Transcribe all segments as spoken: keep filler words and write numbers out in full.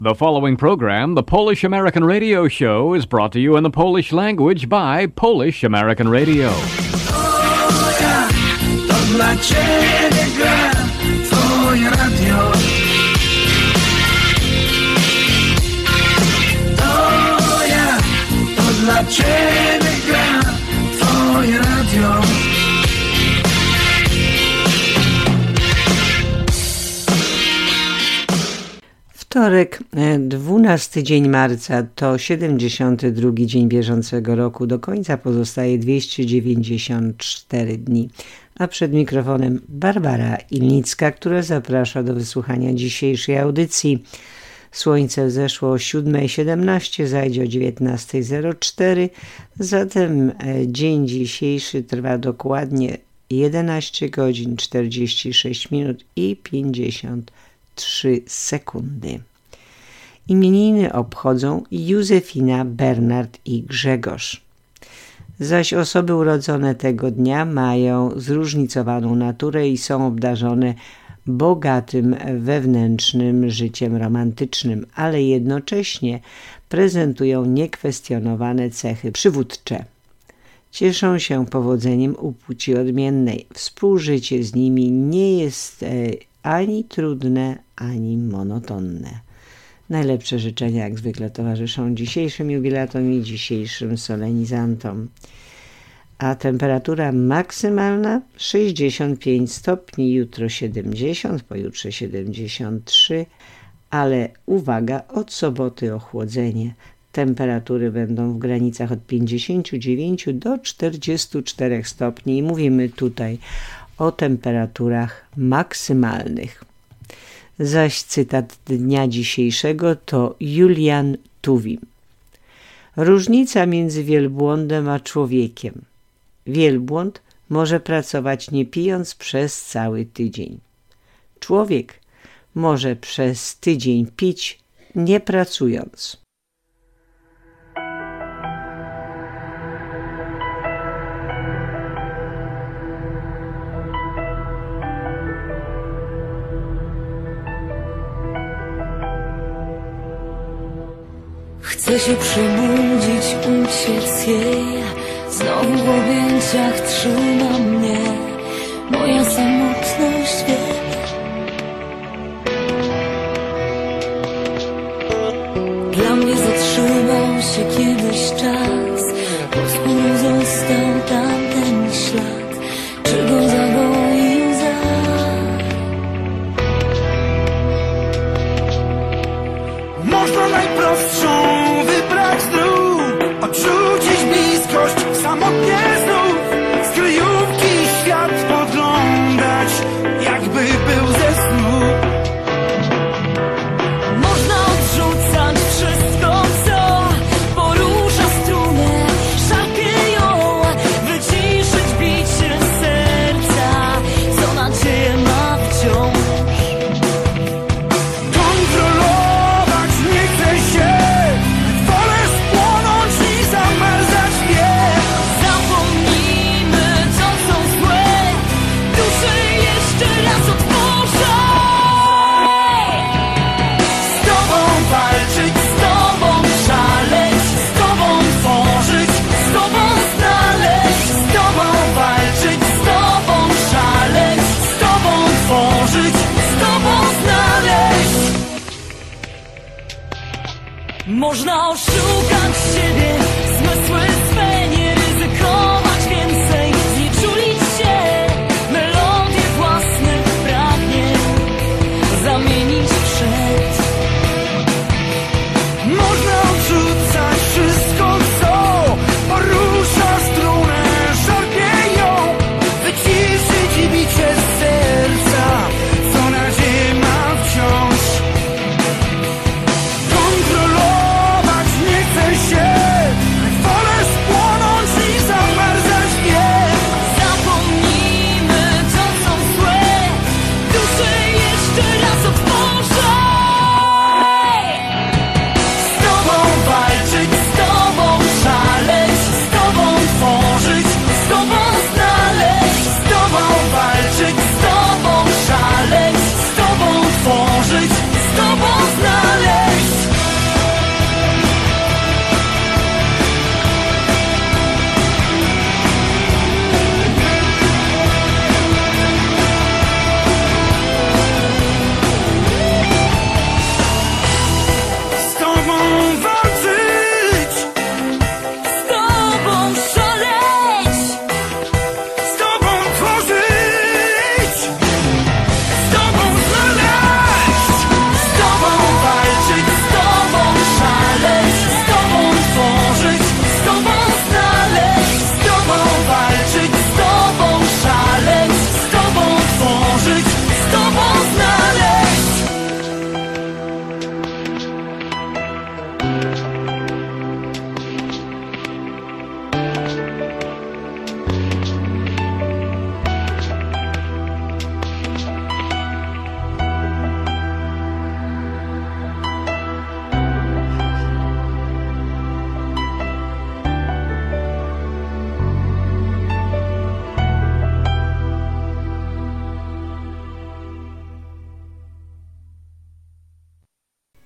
The following program, the Polish American Radio Show, is brought to you in the Polish language by Polish American Radio. O ja, to dla Ciebie gra Twoje radio. O ja, to dla Ciebie gra Twoje radio. Wtorek, dwunasty dzień marca, to siedemdziesiąty drugi dzień bieżącego roku. Do końca pozostaje dwieście dziewięćdziesiąt cztery dni. A przed mikrofonem Barbara Ilnicka, która zaprasza do wysłuchania dzisiejszej audycji. Słońce wzeszło o siódma siedemnaście, zajdzie o dziewiętnasta zero cztery. Zatem dzień dzisiejszy trwa dokładnie jedenaście godzin, czterdzieści sześć minut i pięćdziesiąt trzy sekundy. Imieniny obchodzą Józefina, Bernard i Grzegorz. Zaś osoby urodzone tego dnia mają zróżnicowaną naturę i są obdarzone bogatym wewnętrznym życiem romantycznym, ale jednocześnie prezentują niekwestionowane cechy przywódcze. Cieszą się powodzeniem u płci odmiennej. Współżycie z nimi nie jest e, ani trudne, ani monotonne. Najlepsze życzenia jak zwykle towarzyszą dzisiejszym jubilatom i dzisiejszym solenizantom. A temperatura maksymalna sześćdziesiąt pięć stopni, jutro siedemdziesiąt, pojutrze siedemdziesiąt trzy, ale uwaga, od soboty ochłodzenie. Temperatury będą w granicach od pięćdziesiąt dziewięć do czterdziestu czterech stopni i mówimy tutaj o temperaturach maksymalnych. Zaś cytat dnia dzisiejszego to Julian Tuwim. Różnica między wielbłądem a człowiekiem. Wielbłąd może pracować nie pijąc przez cały tydzień. Człowiek może przez tydzień pić nie pracując. Chcę się przebudzić, uciec jej. Znowu w objęciach trzyma mnie moja samotność wie. Dla mnie zatrzymał się kiedyś czas, pod skórą został tamten ślad, czy go zagoi łza. Można najprostszą wybrać dróg, odrzucić bliskość, samotnie znów z kryjówki świat podglądać, jakby był ze snu. Można odrzucać wszystko, co porusza strunę, szarpie ją, wyciszyć bicie serca, co nadzieję ma wciąż. Kontrolować nie chcę się, wolę spłonąć i zamarzać mnie. Zapomnijmy to, co złe, duszę jeszcze raz otworzę. Z tobą walczyć, Z tobą szaleć, z tobą tworzyć, z tobą znaleźć, z tobą walczyć, z tobą szaleć, z tobą tworzyć. z tobą znaleźć. Można oszukać siebie, zmysły swe, nie ryzykować więcej, znieczulić się, melodię własnych pragnień zamienić w szept. Można odrzucać wszystko, co porusza strunę, szarpie ją, wyciszyć i bicie serca, co nadzieję ma wciąż. Kontrolować nie chcę się, wolę spłonąć i zamarzać.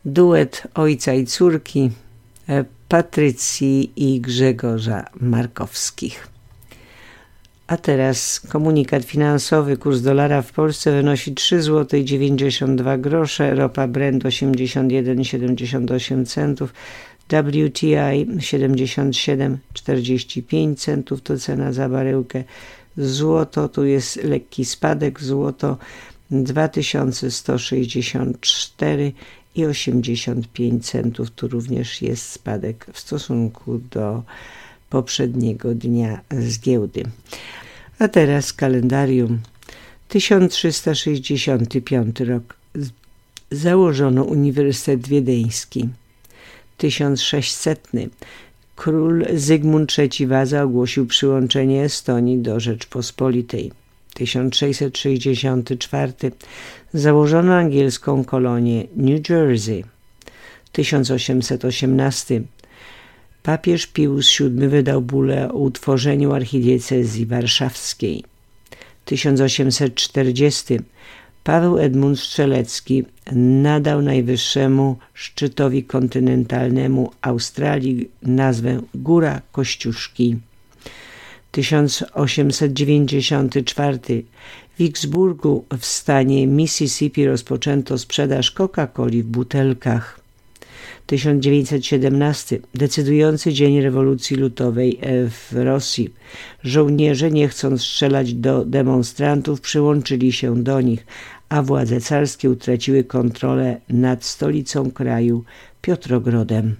duet ojca i córki Patrycji i Grzegorza Markowskich. A teraz komunikat finansowy. Kurs dolara w Polsce wynosi trzy złote dziewięćdziesiąt dwa grosze, ropa Brent osiemdziesiąt jeden siedemdziesiąt osiem centów, W T I siedemdziesiąt siedem czterdzieści pięć centów to cena za baryłkę. Złoto, tu jest lekki spadek, złoto dwa tysiące sto sześćdziesiąt cztery i osiemdziesiąt pięć centów, tu również jest spadek w stosunku do poprzedniego dnia z giełdy. A teraz kalendarium. tysiąc trzysta sześćdziesiąty piąty rok. Założono Uniwersytet Wiedeński. tysiąc sześćsetny. Król Zygmunt trzeci Waza ogłosił przyłączenie Estonii do Rzeczpospolitej. tysiąc sześćset sześćdziesiąty czwarty. Założono angielską kolonię New Jersey. tysiąc osiemset osiemnasty. Papież Pius siódmy wydał bullę o utworzeniu archidiecezji warszawskiej. tysiąc osiemset czterdziesty. Paweł Edmund Strzelecki nadał najwyższemu szczytowi kontynentalnemu Australii nazwę Góra Kościuszki. tysiąc osiemset dziewięćdziesiąty czwarty. W Vicksburgu w stanie Mississippi rozpoczęto sprzedaż Coca-Coli w butelkach. tysiąc dziewięćset siedemnasty. Decydujący dzień rewolucji lutowej w Rosji. Żołnierze, nie chcąc strzelać do demonstrantów, przyłączyli się do nich, a władze carskie utraciły kontrolę nad stolicą kraju Piotrogrodem.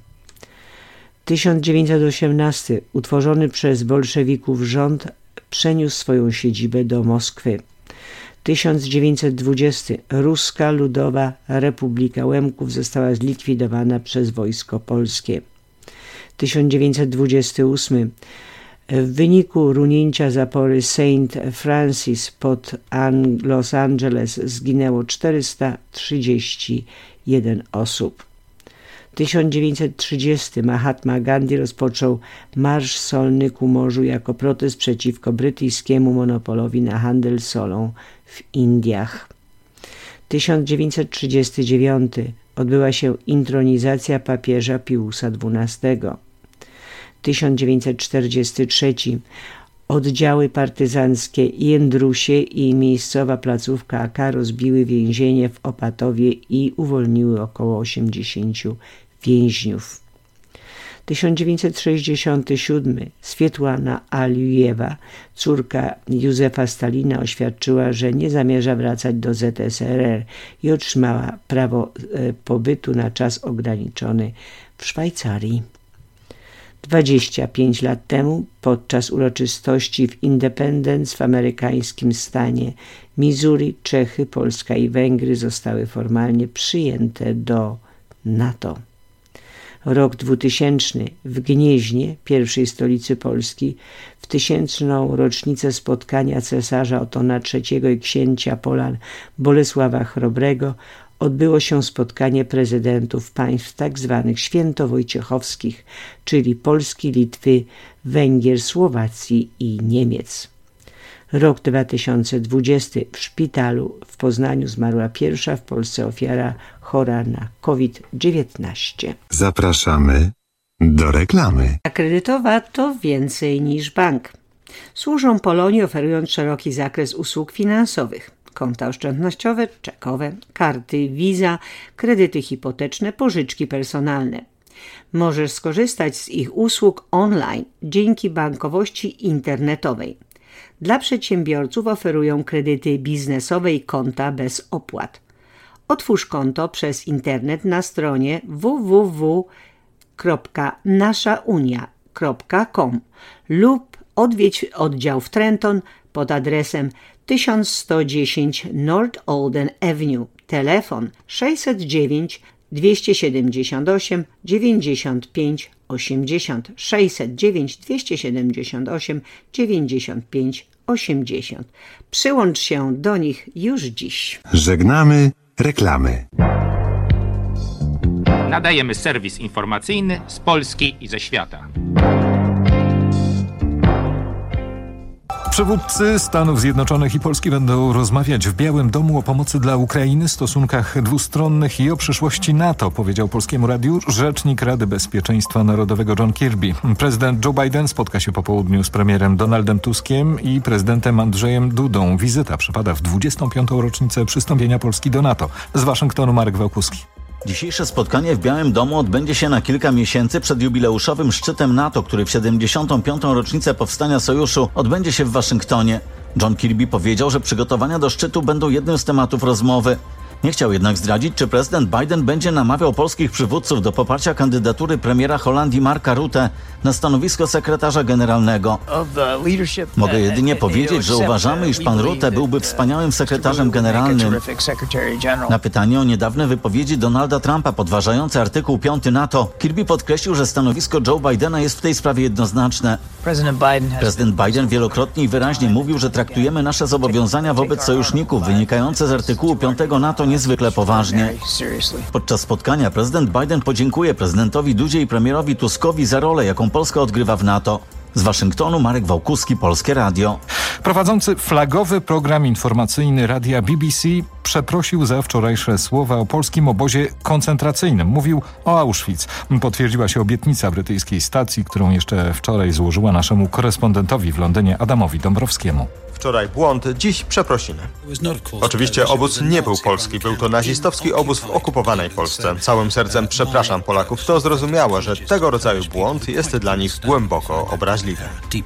tysiąc dziewięćset osiemnasty. Utworzony przez bolszewików rząd przeniósł swoją siedzibę do Moskwy. tysiąc dziewięćset dwudziesty. Ruska Ludowa Republika Łemków została zlikwidowana przez Wojsko Polskie. tysiąc dziewięćset dwudziesty ósmy. W wyniku runięcia zapory Saint Francis pod Los Angeles zginęło czterysta trzydzieści jeden osób. tysiąc dziewięćset trzydziesty. Mahatma Gandhi rozpoczął Marsz Solny ku morzu jako protest przeciwko brytyjskiemu monopolowi na handel solą w Indiach. tysiąc dziewięćset trzydziesty dziewiąty. Odbyła się intronizacja papieża Piusa dwunastego. tysiąc dziewięćset czterdziesty trzeci. Oddziały partyzanckie Jędrusie i miejscowa placówka A K rozbiły więzienie w Opatowie i uwolniły około osiemdziesięciu więźniów. tysiąc dziewięćset sześćdziesiąty siódmy. Swietłana Alijewa, córka Józefa Stalina, oświadczyła, że nie zamierza wracać do Z S R R i otrzymała prawo pobytu na czas ograniczony w Szwajcarii. dwadzieścia pięć lat temu, podczas uroczystości w Independence w amerykańskim stanie Missouri, Czechy, Polska i Węgry zostały formalnie przyjęte do NATO. Rok dwutysięczny. W Gnieźnie, pierwszej stolicy Polski, w tysięczną rocznicę spotkania cesarza Otona trzeciego i księcia Polan Bolesława Chrobrego odbyło się spotkanie prezydentów państw tzw. świętowojciechowskich, czyli Polski, Litwy, Węgier, Słowacji i Niemiec. Rok dwa tysiące dwudziesty. W szpitalu w Poznaniu zmarła pierwsza w Polsce ofiara chora na COVID dziewiętnaście. Zapraszamy do reklamy. Kredytowa to więcej niż bank. Służą Polonii, oferując szeroki zakres usług finansowych. Konta oszczędnościowe, czekowe, karty Visa, kredyty hipoteczne, pożyczki personalne. Możesz skorzystać z ich usług online dzięki bankowości internetowej. Dla przedsiębiorców oferują kredyty biznesowe i konta bez opłat. Otwórz konto przez internet na stronie w w w kropka nasza unia kropka com lub odwiedź oddział w Trenton pod adresem tysiąc sto dziesięć North Olden Avenue. Telefon sześćset dziewięć dwieście siedemdziesiąt osiem dziewięćdziesiąt pięć osiemdziesiąt sześćset dziewięć dwieście siedemdziesiąt osiem dziewięćdziesiąt pięć osiemdziesiąt. Przyłącz się do nich już dziś. Żegnamy reklamy. Nadajemy serwis informacyjny z Polski i ze świata. Przywódcy Stanów Zjednoczonych i Polski będą rozmawiać w Białym Domu o pomocy dla Ukrainy, stosunkach dwustronnych i o przyszłości NATO, powiedział Polskiemu Radiu rzecznik Rady Bezpieczeństwa Narodowego John Kirby. Prezydent Joe Biden spotka się po południu z premierem Donaldem Tuskiem i prezydentem Andrzejem Dudą. Wizyta przypada w dwudziestą piątą rocznicę przystąpienia Polski do NATO. Z Waszyngtonu Marek Wałkuski. Dzisiejsze spotkanie w Białym Domu odbędzie się na kilka miesięcy przed jubileuszowym szczytem NATO, który w siedemdziesiątą piątą rocznicę powstania sojuszu odbędzie się w Waszyngtonie. John Kirby powiedział, że przygotowania do szczytu będą jednym z tematów rozmowy. Nie chciał jednak zdradzić, czy prezydent Biden będzie namawiał polskich przywódców do poparcia kandydatury premiera Holandii Marka Rutte na stanowisko sekretarza generalnego. Mogę jedynie powiedzieć, że uważamy, iż pan Rutte byłby wspaniałym sekretarzem generalnym. Na pytanie o niedawne wypowiedzi Donalda Trumpa podważające artykuł piąty NATO, Kirby podkreślił, że stanowisko Joe Bidena jest w tej sprawie jednoznaczne. Prezydent Biden wielokrotnie i wyraźnie mówił, że traktujemy nasze zobowiązania wobec sojuszników wynikające z artykułu piątego NATO niezwykle poważnie. Podczas spotkania prezydent Biden podziękuje prezydentowi Dudzie i premierowi Tuskowi za rolę, jaką Polska odgrywa w NATO. Z Waszyngtonu Marek Wałkuski, Polskie Radio. Prowadzący flagowy program informacyjny radia B B C przeprosił za wczorajsze słowa o polskim obozie koncentracyjnym. Mówił o Auschwitz. Potwierdziła się obietnica brytyjskiej stacji, którą jeszcze wczoraj złożyła naszemu korespondentowi w Londynie Adamowi Dąbrowskiemu. Wczoraj błąd, dziś przeprosiny. Oczywiście obóz nie był polski, był to nazistowski obóz w okupowanej Polsce. Całym sercem przepraszam Polaków. To zrozumiałe, że tego rodzaju błąd jest dla nich głęboko obraźliwy.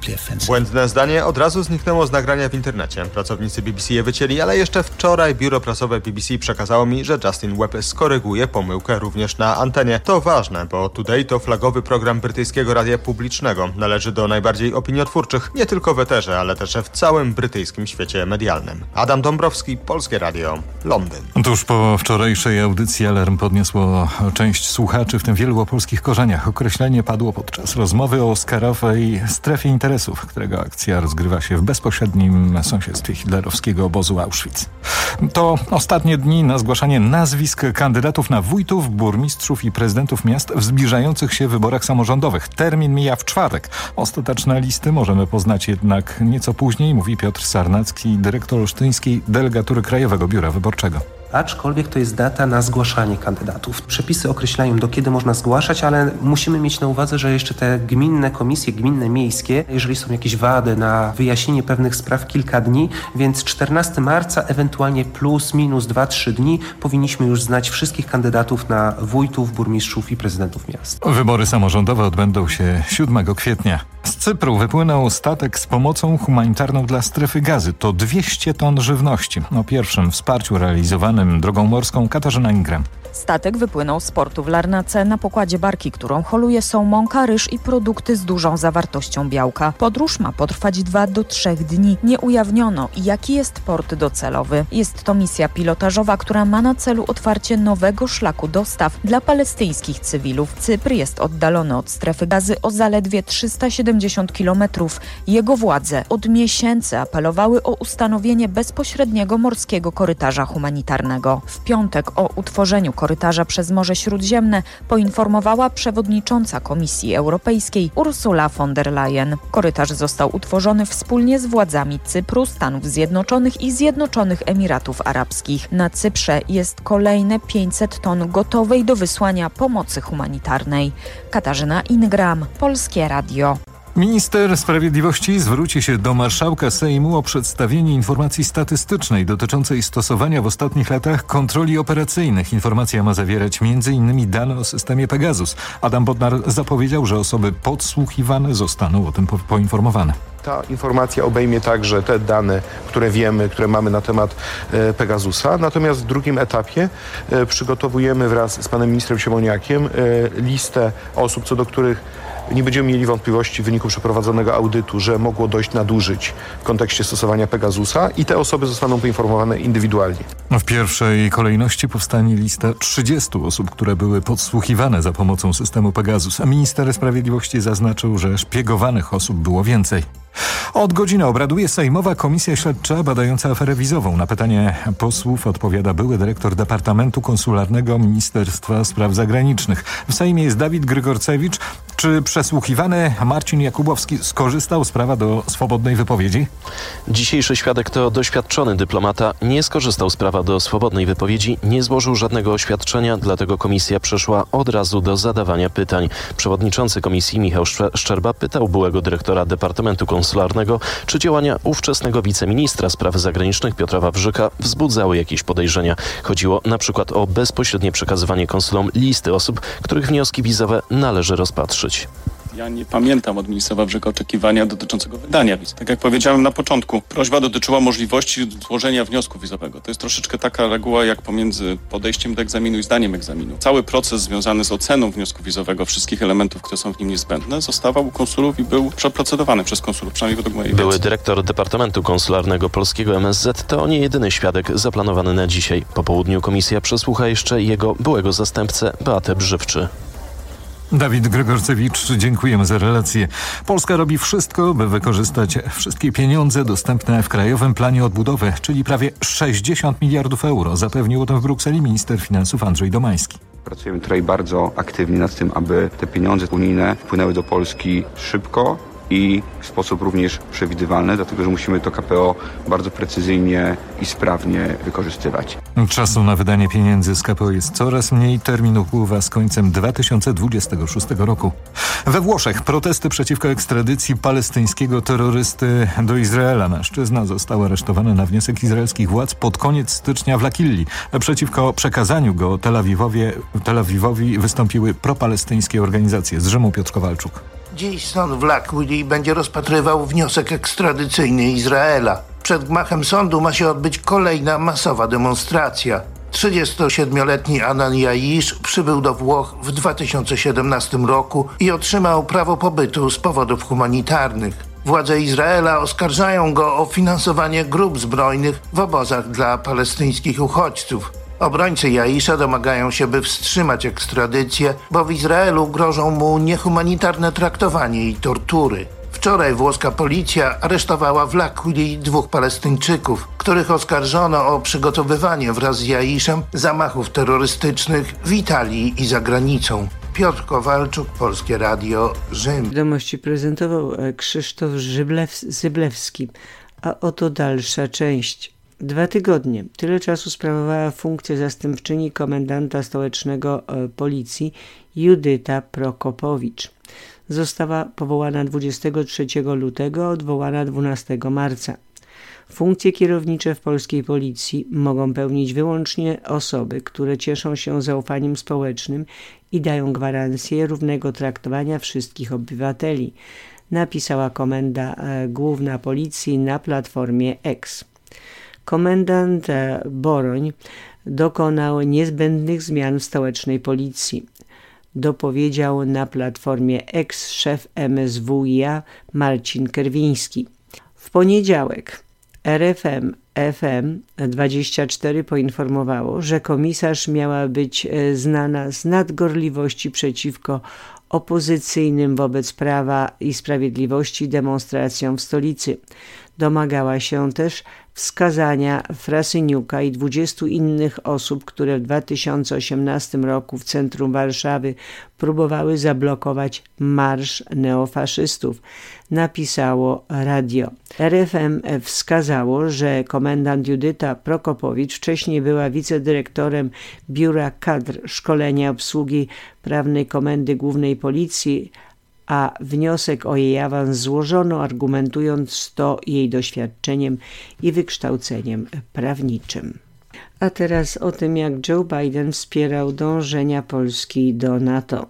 Błędne zdanie od razu zniknęło z nagrania w internecie. Pracownicy B B C je wycięli, ale jeszcze wczoraj biuro prasowe B B C przekazało mi, że Justin Webb skoryguje pomyłkę również na antenie. To ważne, bo Today to flagowy program brytyjskiego radia publicznego. Należy do najbardziej opiniotwórczych, nie tylko w eterze, ale też w całym brytyjskim świecie medialnym. Adam Dąbrowski, Polskie Radio, Londyn. Tuż po wczorajszej audycji alarm podniosło część słuchaczy, w tym wielu o polskich korzeniach. Określenie padło podczas rozmowy o Oscarowej strefie interesów, którego akcja rozgrywa się w bezpośrednim sąsiedztwie hitlerowskiego obozu Auschwitz. To ostatnie dni na zgłaszanie nazwisk kandydatów na wójtów, burmistrzów i prezydentów miast w zbliżających się wyborach samorządowych. Termin mija w czwartek. Ostateczne listy możemy poznać jednak nieco później, mówi Piotr Sarnacki, dyrektor olsztyńskiej delegatury Krajowego Biura Wyborczego. Aczkolwiek to jest data na zgłaszanie kandydatów. Przepisy określają, do kiedy można zgłaszać, ale musimy mieć na uwadze, że jeszcze te gminne komisje, gminne, miejskie, jeżeli są jakieś wady na wyjaśnienie pewnych spraw, kilka dni, więc czternastego marca, ewentualnie plus, minus dwa trzy dni, powinniśmy już znać wszystkich kandydatów na wójtów, burmistrzów i prezydentów miast. Wybory samorządowe odbędą się siódmego kwietnia. Z Cypru wypłynął statek z pomocą humanitarną dla strefy Gazy. To dwieście ton żywności. O pierwszym wsparciu realizowanym drogą morską Katarzyna Ingram. Statek wypłynął z portu w Larnace. Na pokładzie barki, którą holuje, są mąka, ryż i produkty z dużą zawartością białka. Podróż ma potrwać dwa do trzech dni. Nie ujawniono, jaki jest port docelowy. Jest to misja pilotażowa, która ma na celu otwarcie nowego szlaku dostaw dla palestyńskich cywilów. Cypr jest oddalony od strefy Gazy o zaledwie trzysta siedemdziesiąt kilometrów. Jego władze od miesięcy apelowały o ustanowienie bezpośredniego morskiego korytarza humanitarnego. W piątek o utworzeniu korytarza przez Morze Śródziemne poinformowała przewodnicząca Komisji Europejskiej Ursula von der Leyen. Korytarz został utworzony wspólnie z władzami Cypru, Stanów Zjednoczonych i Zjednoczonych Emiratów Arabskich. Na Cyprze jest kolejne pięćset ton gotowej do wysłania pomocy humanitarnej. Katarzyna Ingram, Polskie Radio. Minister Sprawiedliwości zwróci się do marszałka Sejmu o przedstawienie informacji statystycznej dotyczącej stosowania w ostatnich latach kontroli operacyjnych. Informacja ma zawierać między innymi dane o systemie Pegasus. Adam Bodnar zapowiedział, że osoby podsłuchiwane zostaną o tym po- poinformowane. Ta informacja obejmie także te dane, które wiemy, które mamy na temat e, Pegasusa. Natomiast w drugim etapie e, przygotowujemy wraz z panem ministrem Siemoniakiem e, listę osób, co do których nie będziemy mieli wątpliwości w wyniku przeprowadzonego audytu, że mogło dojść nadużyć w kontekście stosowania Pegasusa i te osoby zostaną poinformowane indywidualnie. W pierwszej kolejności powstanie lista trzydziestu osób, które były podsłuchiwane za pomocą systemu Pegasus, a minister Sprawiedliwości zaznaczył, że szpiegowanych osób było więcej. Od godziny obraduje Sejmowa Komisja Śledcza badająca aferę wizową. Na pytanie posłów odpowiada były dyrektor Departamentu Konsularnego Ministerstwa Spraw Zagranicznych. W Sejmie jest Dawid Grygorcewicz. Czy przesłuchiwany Marcin Jakubowski skorzystał z prawa do swobodnej wypowiedzi? Dzisiejszy świadek to doświadczony dyplomata. Nie skorzystał z prawa do swobodnej wypowiedzi, nie złożył żadnego oświadczenia, dlatego komisja przeszła od razu do zadawania pytań. Przewodniczący komisji Michał Szczerba pytał byłego dyrektora Departamentu Konsularnego, czy działania ówczesnego wiceministra spraw zagranicznych Piotra Wawrzyka wzbudzały jakieś podejrzenia. Chodziło na przykład o bezpośrednie przekazywanie konsulom listy osób, których wnioski wizowe należy rozpatrzyć. Ja nie pamiętam od ministra Wawrzyka oczekiwania dotyczącego wydania wiz. Tak jak powiedziałem na początku, prośba dotyczyła możliwości złożenia wniosku wizowego. To jest troszeczkę taka reguła jak pomiędzy podejściem do egzaminu i zdaniem egzaminu. Cały proces związany z oceną wniosku wizowego, wszystkich elementów, które są w nim niezbędne, zostawał u konsulów i był przeprocedowany przez konsulów, przynajmniej według mojej wiedzy. Były dyrektor Departamentu Konsularnego Polskiego M S Z to nie jedyny świadek zaplanowany na dzisiaj. Po południu komisja przesłucha jeszcze jego byłego zastępcę Beatę Brzywczy. Dawid Gregorcewicz, dziękujemy za relację. Polska robi wszystko, by wykorzystać wszystkie pieniądze dostępne w Krajowym Planie Odbudowy, czyli prawie sześćdziesiąt miliardów euro. Zapewnił o tym w Brukseli minister finansów Andrzej Domański. Pracujemy tutaj bardzo aktywnie nad tym, aby te pieniądze unijne wpłynęły do Polski szybko i w sposób również przewidywalny, dlatego że musimy to K P O bardzo precyzyjnie i sprawnie wykorzystywać. Czasu na wydanie pieniędzy z K P O jest coraz mniej. Termin upływa z końcem dwa tysiące dwudziestego szóstego roku. We Włoszech protesty przeciwko ekstradycji palestyńskiego terrorysty do Izraela. Mężczyzna został aresztowany na wniosek izraelskich władz pod koniec stycznia w Lakilli. Przeciwko przekazaniu go Tel Awiwowie, Tel Awiwowi wystąpiły propalestyńskie organizacje. Z Rzymu Piotr Kowalczuk. Dziś sąd w Lakilli będzie rozpatrywał wniosek ekstradycyjny Izraela. Przed gmachem sądu ma się odbyć kolejna masowa demonstracja. trzydziestosiedmioletni Anan Jaisz przybył do Włoch w dwa tysiące siedemnastym roku i otrzymał prawo pobytu z powodów humanitarnych. Władze Izraela oskarżają go o finansowanie grup zbrojnych w obozach dla palestyńskich uchodźców. Obrońcy Jaisza domagają się, by wstrzymać ekstradycję, bo w Izraelu grożą mu niehumanitarne traktowanie i tortury. Wczoraj włoska policja aresztowała w Lakilli dwóch Palestyńczyków, których oskarżono o przygotowywanie wraz z Jaiszem zamachów terrorystycznych w Italii i za granicą. Piotr Kowalczuk, Polskie Radio, Rzym. Wiadomości prezentował Krzysztof Żyblew- Zyblewski, a oto dalsza część. Dwa tygodnie. Tyle czasu sprawowała funkcję zastępczyni komendanta stołecznego policji Judyta Prokopowicz. Została powołana dwudziestego trzeciego lutego, odwołana dwunastego marca. Funkcje kierownicze w polskiej policji mogą pełnić wyłącznie osoby, które cieszą się zaufaniem społecznym i dają gwarancję równego traktowania wszystkich obywateli, napisała Komenda Główna Policji na platformie X. Komendant Boroń dokonał niezbędnych zmian w stołecznej policji. Dopowiedział na platformie X szef M S W i A Marcin Kerwiński. W poniedziałek R F M F M dwadzieścia cztery poinformowało, że komisarz miała być znana z nadgorliwości przeciwko opozycyjnym wobec Prawa i Sprawiedliwości demonstracjom w stolicy. Domagała się też wskazania Frasyniuka i dwudziestu innych osób, które w dwa tysiące osiemnastym roku w centrum Warszawy próbowały zablokować marsz neofaszystów, napisało radio. R F M wskazało, że komendant Judyta Prokopowicz wcześniej była wicedyrektorem Biura Kadr Szkolenia Obsługi Prawnej Komendy Głównej Policji, a wniosek o jej awans złożono, argumentując to jej doświadczeniem i wykształceniem prawniczym. A teraz o tym, jak Joe Biden wspierał dążenia Polski do NATO.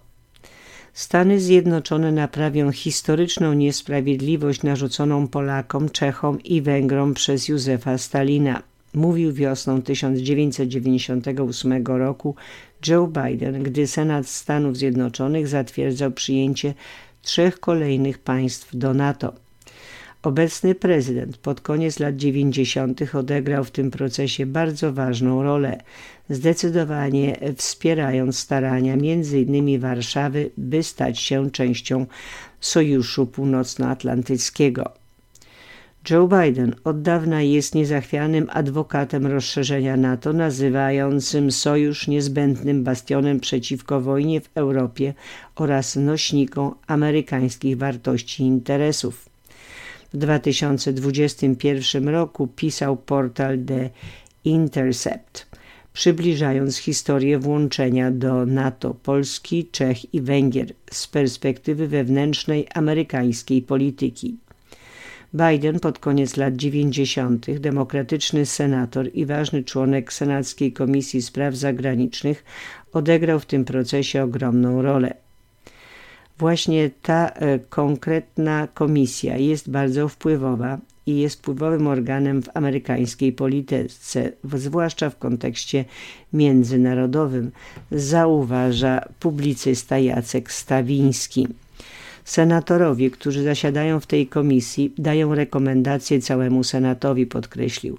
Stany Zjednoczone naprawią historyczną niesprawiedliwość narzuconą Polakom, Czechom i Węgrom przez Józefa Stalina. Mówił wiosną tysiąc dziewięćset dziewięćdziesiątego ósmego roku Joe Biden, gdy Senat Stanów Zjednoczonych zatwierdzał przyjęcie trzech kolejnych państw do NATO. Obecny prezydent pod koniec lat dziewięćdziesiątych odegrał w tym procesie bardzo ważną rolę, zdecydowanie wspierając starania między innymi Warszawy, by stać się częścią Sojuszu Północnoatlantyckiego. Joe Biden od dawna jest niezachwianym adwokatem rozszerzenia NATO, nazywającym sojusz niezbędnym bastionem przeciwko wojnie w Europie oraz nośniką amerykańskich wartości i interesów. W dwa tysiące dwudziestym pierwszym roku pisał portal The Intercept, przybliżając historię włączenia do NATO Polski, Czech i Węgier z perspektywy wewnętrznej amerykańskiej polityki. Biden pod koniec lat dziewięćdziesiątych, demokratyczny senator i ważny członek Senackiej Komisji Spraw Zagranicznych, odegrał w tym procesie ogromną rolę. Właśnie ta e, konkretna komisja jest bardzo wpływowa i jest wpływowym organem w amerykańskiej polityce, zwłaszcza w kontekście międzynarodowym, zauważa publicysta Jacek Stawiński. Senatorowie, którzy zasiadają w tej komisji, dają rekomendacje całemu Senatowi, podkreślił.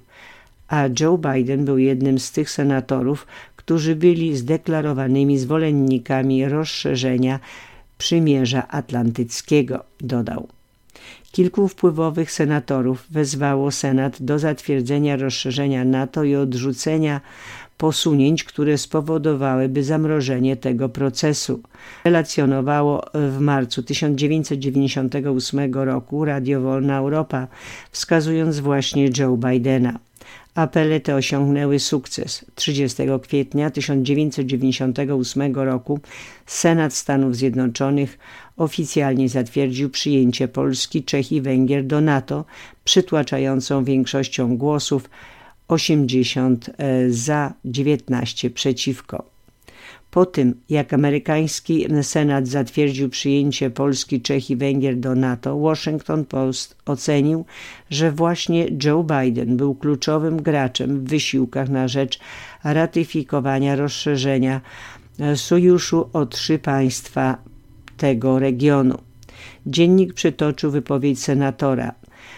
A Joe Biden był jednym z tych senatorów, którzy byli zdeklarowanymi zwolennikami rozszerzenia Przymierza Atlantyckiego, dodał. Kilku wpływowych senatorów wezwało Senat do zatwierdzenia rozszerzenia NATO i odrzucenia posunięć, które spowodowałyby zamrożenie tego procesu. Relacjonowało w marcu tysiąc dziewięćset dziewięćdziesiątego ósmego roku Radio Wolna Europa, wskazując właśnie Joe Bidena. Apele te osiągnęły sukces. trzydziestego kwietnia tysiąc dziewięćset dziewięćdziesiątego ósmego roku Senat Stanów Zjednoczonych oficjalnie zatwierdził przyjęcie Polski, Czech i Węgier do NATO przytłaczającą większością głosów osiemdziesiąt za, dziewiętnaście przeciwko. Po tym, jak amerykański Senat zatwierdził przyjęcie Polski, Czech i Węgier do NATO, Washington Post ocenił, że właśnie Joe Biden był kluczowym graczem w wysiłkach na rzecz ratyfikowania rozszerzenia sojuszu o trzy państwa tego regionu. Dziennik przytoczył wypowiedź senatora,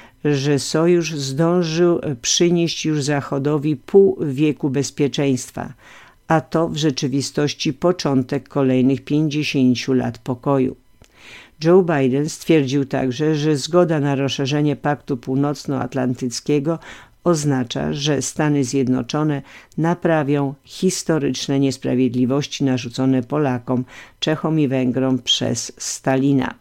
że sojusz zdążył przynieść już Zachodowi pół wieku bezpieczeństwa, a to w rzeczywistości początek kolejnych pięćdziesięciu lat pokoju. Joe Biden stwierdził także, że zgoda na rozszerzenie Paktu Północnoatlantyckiego oznacza, że Stany Zjednoczone naprawią historyczne niesprawiedliwości narzucone Polakom, Czechom i Węgrom przez Stalina.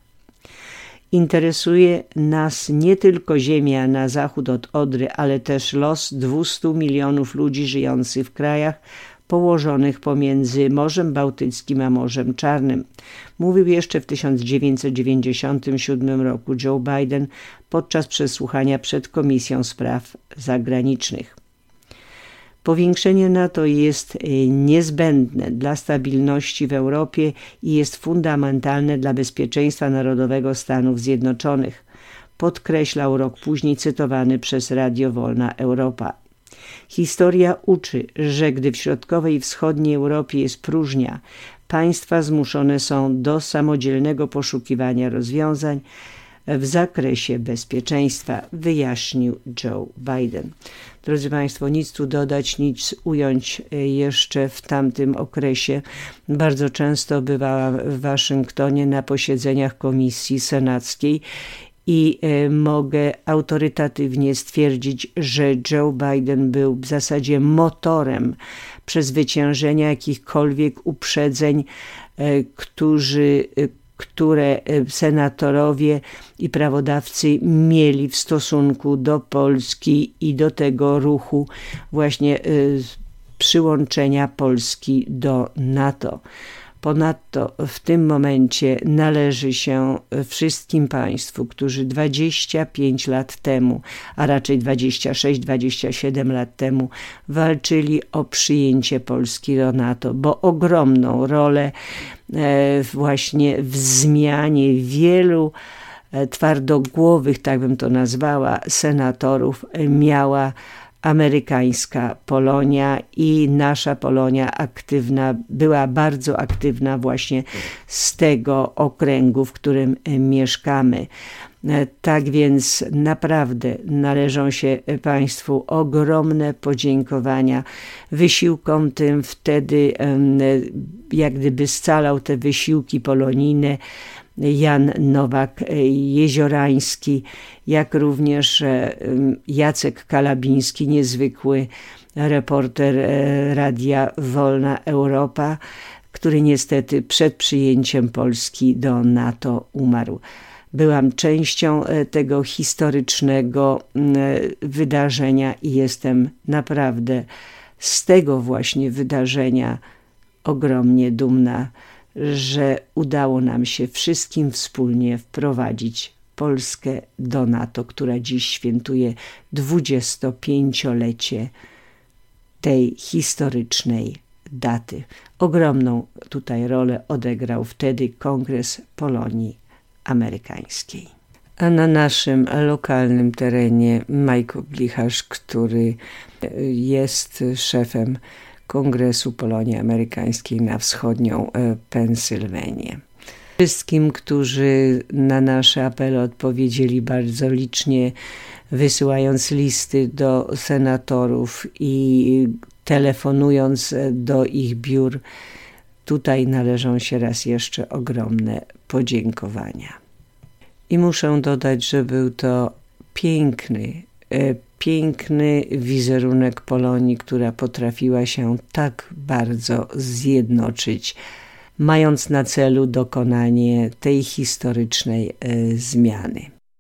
Interesuje nas nie tylko ziemia na zachód od Odry, ale też los dwustu milionów ludzi żyjących w krajach położonych pomiędzy Morzem Bałtyckim a Morzem Czarnym. Mówił jeszcze w tysiąc dziewięćset dziewięćdziesiątym siódmym roku Joe Biden podczas przesłuchania przed Komisją Spraw Zagranicznych. Powiększenie NATO jest niezbędne dla stabilności w Europie i jest fundamentalne dla bezpieczeństwa narodowego Stanów Zjednoczonych, podkreślał rok później cytowany przez Radio Wolna Europa. Historia uczy, że gdy w środkowej i wschodniej Europie jest próżnia, państwa zmuszone są do samodzielnego poszukiwania rozwiązań w zakresie bezpieczeństwa, wyjaśnił Joe Biden. Drodzy Państwo, nic tu dodać, nic ująć jeszcze w tamtym okresie. Bardzo często bywałam w Waszyngtonie na posiedzeniach Komisji Senackiej i mogę autorytatywnie stwierdzić, że Joe Biden był w zasadzie motorem przezwyciężenia jakichkolwiek uprzedzeń, którzy które senatorowie i prawodawcy mieli w stosunku do Polski i do tego ruchu właśnie przyłączenia Polski do NATO. Ponadto w tym momencie należy się wszystkim państwu, którzy dwadzieścia pięć lat temu, a raczej dwadzieścia sześć dwadzieścia siedem lat temu walczyli o przyjęcie Polski do NATO, bo ogromną rolę właśnie w zmianie wielu twardogłowych, tak bym to nazwała, senatorów miała amerykańska Polonia i nasza Polonia aktywna, była bardzo aktywna właśnie z tego okręgu, w którym mieszkamy. Tak więc naprawdę należą się Państwu ogromne podziękowania. Wysiłkom tym wtedy jak gdyby scalał te wysiłki polonijne Jan Nowak-Jeziorański, jak również Jacek Kalabiński, niezwykły reporter Radia Wolna Europa, który niestety przed przyjęciem Polski do NATO umarł. Byłam częścią tego historycznego wydarzenia i jestem naprawdę z tego właśnie wydarzenia ogromnie dumna, że udało nam się wszystkim wspólnie wprowadzić Polskę do NATO, która dziś świętuje dwudziestopięciolecie tej historycznej daty. Ogromną tutaj rolę odegrał wtedy Kongres Polonii Amerykańskiej. A na naszym lokalnym terenie Majko Blicharz, który jest szefem Kongresu Polonii Amerykańskiej na wschodnią Pensylwanię. Wszystkim, którzy na nasze apele odpowiedzieli bardzo licznie, wysyłając listy do senatorów i telefonując do ich biur, tutaj należą się raz jeszcze ogromne podziękowania. I muszę dodać, że był to piękny, piękny wizerunek Polonii, która potrafiła się tak bardzo zjednoczyć, mając na celu dokonanie tej historycznej zmiany.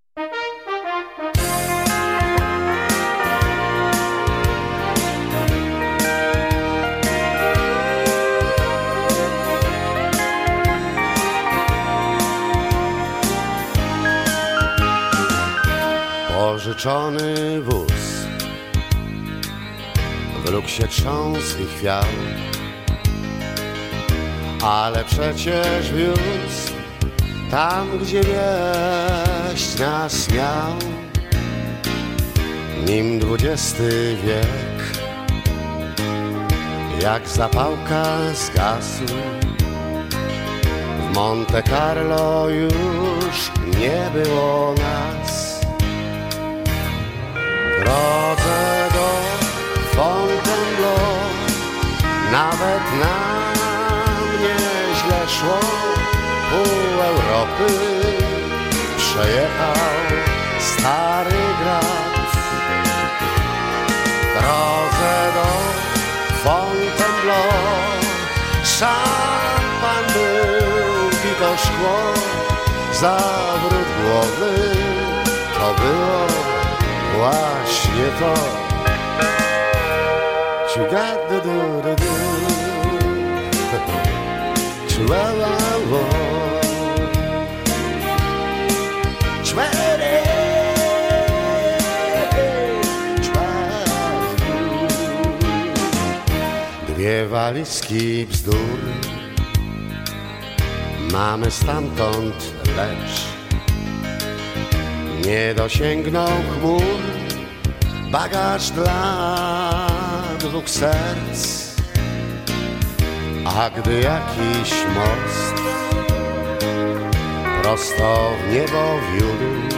Pożyczony wóz wlókł się trząs i chwiał, ale przecież wiózł tam, gdzie wieść nas miał. Nim dwudziesty wiek jak zapałka zgasł, w Monte Carlo już nie było nas. W drodze do Fontainebleau nawet nam nieźle szło. Pół Europy przejechał Stary Grad. W drodze do Fontainebleau szampan był i to szkło. Zawrót głowy to było właśnie to. You got to do the do. Chihuahua. Chihuahua. Dwie walizki bzdur mamy stamtąd, lecz nie dosięgnął chmur. Bagaż dla dwóch serc, a gdy jakiś most prosto w niebo wiódł,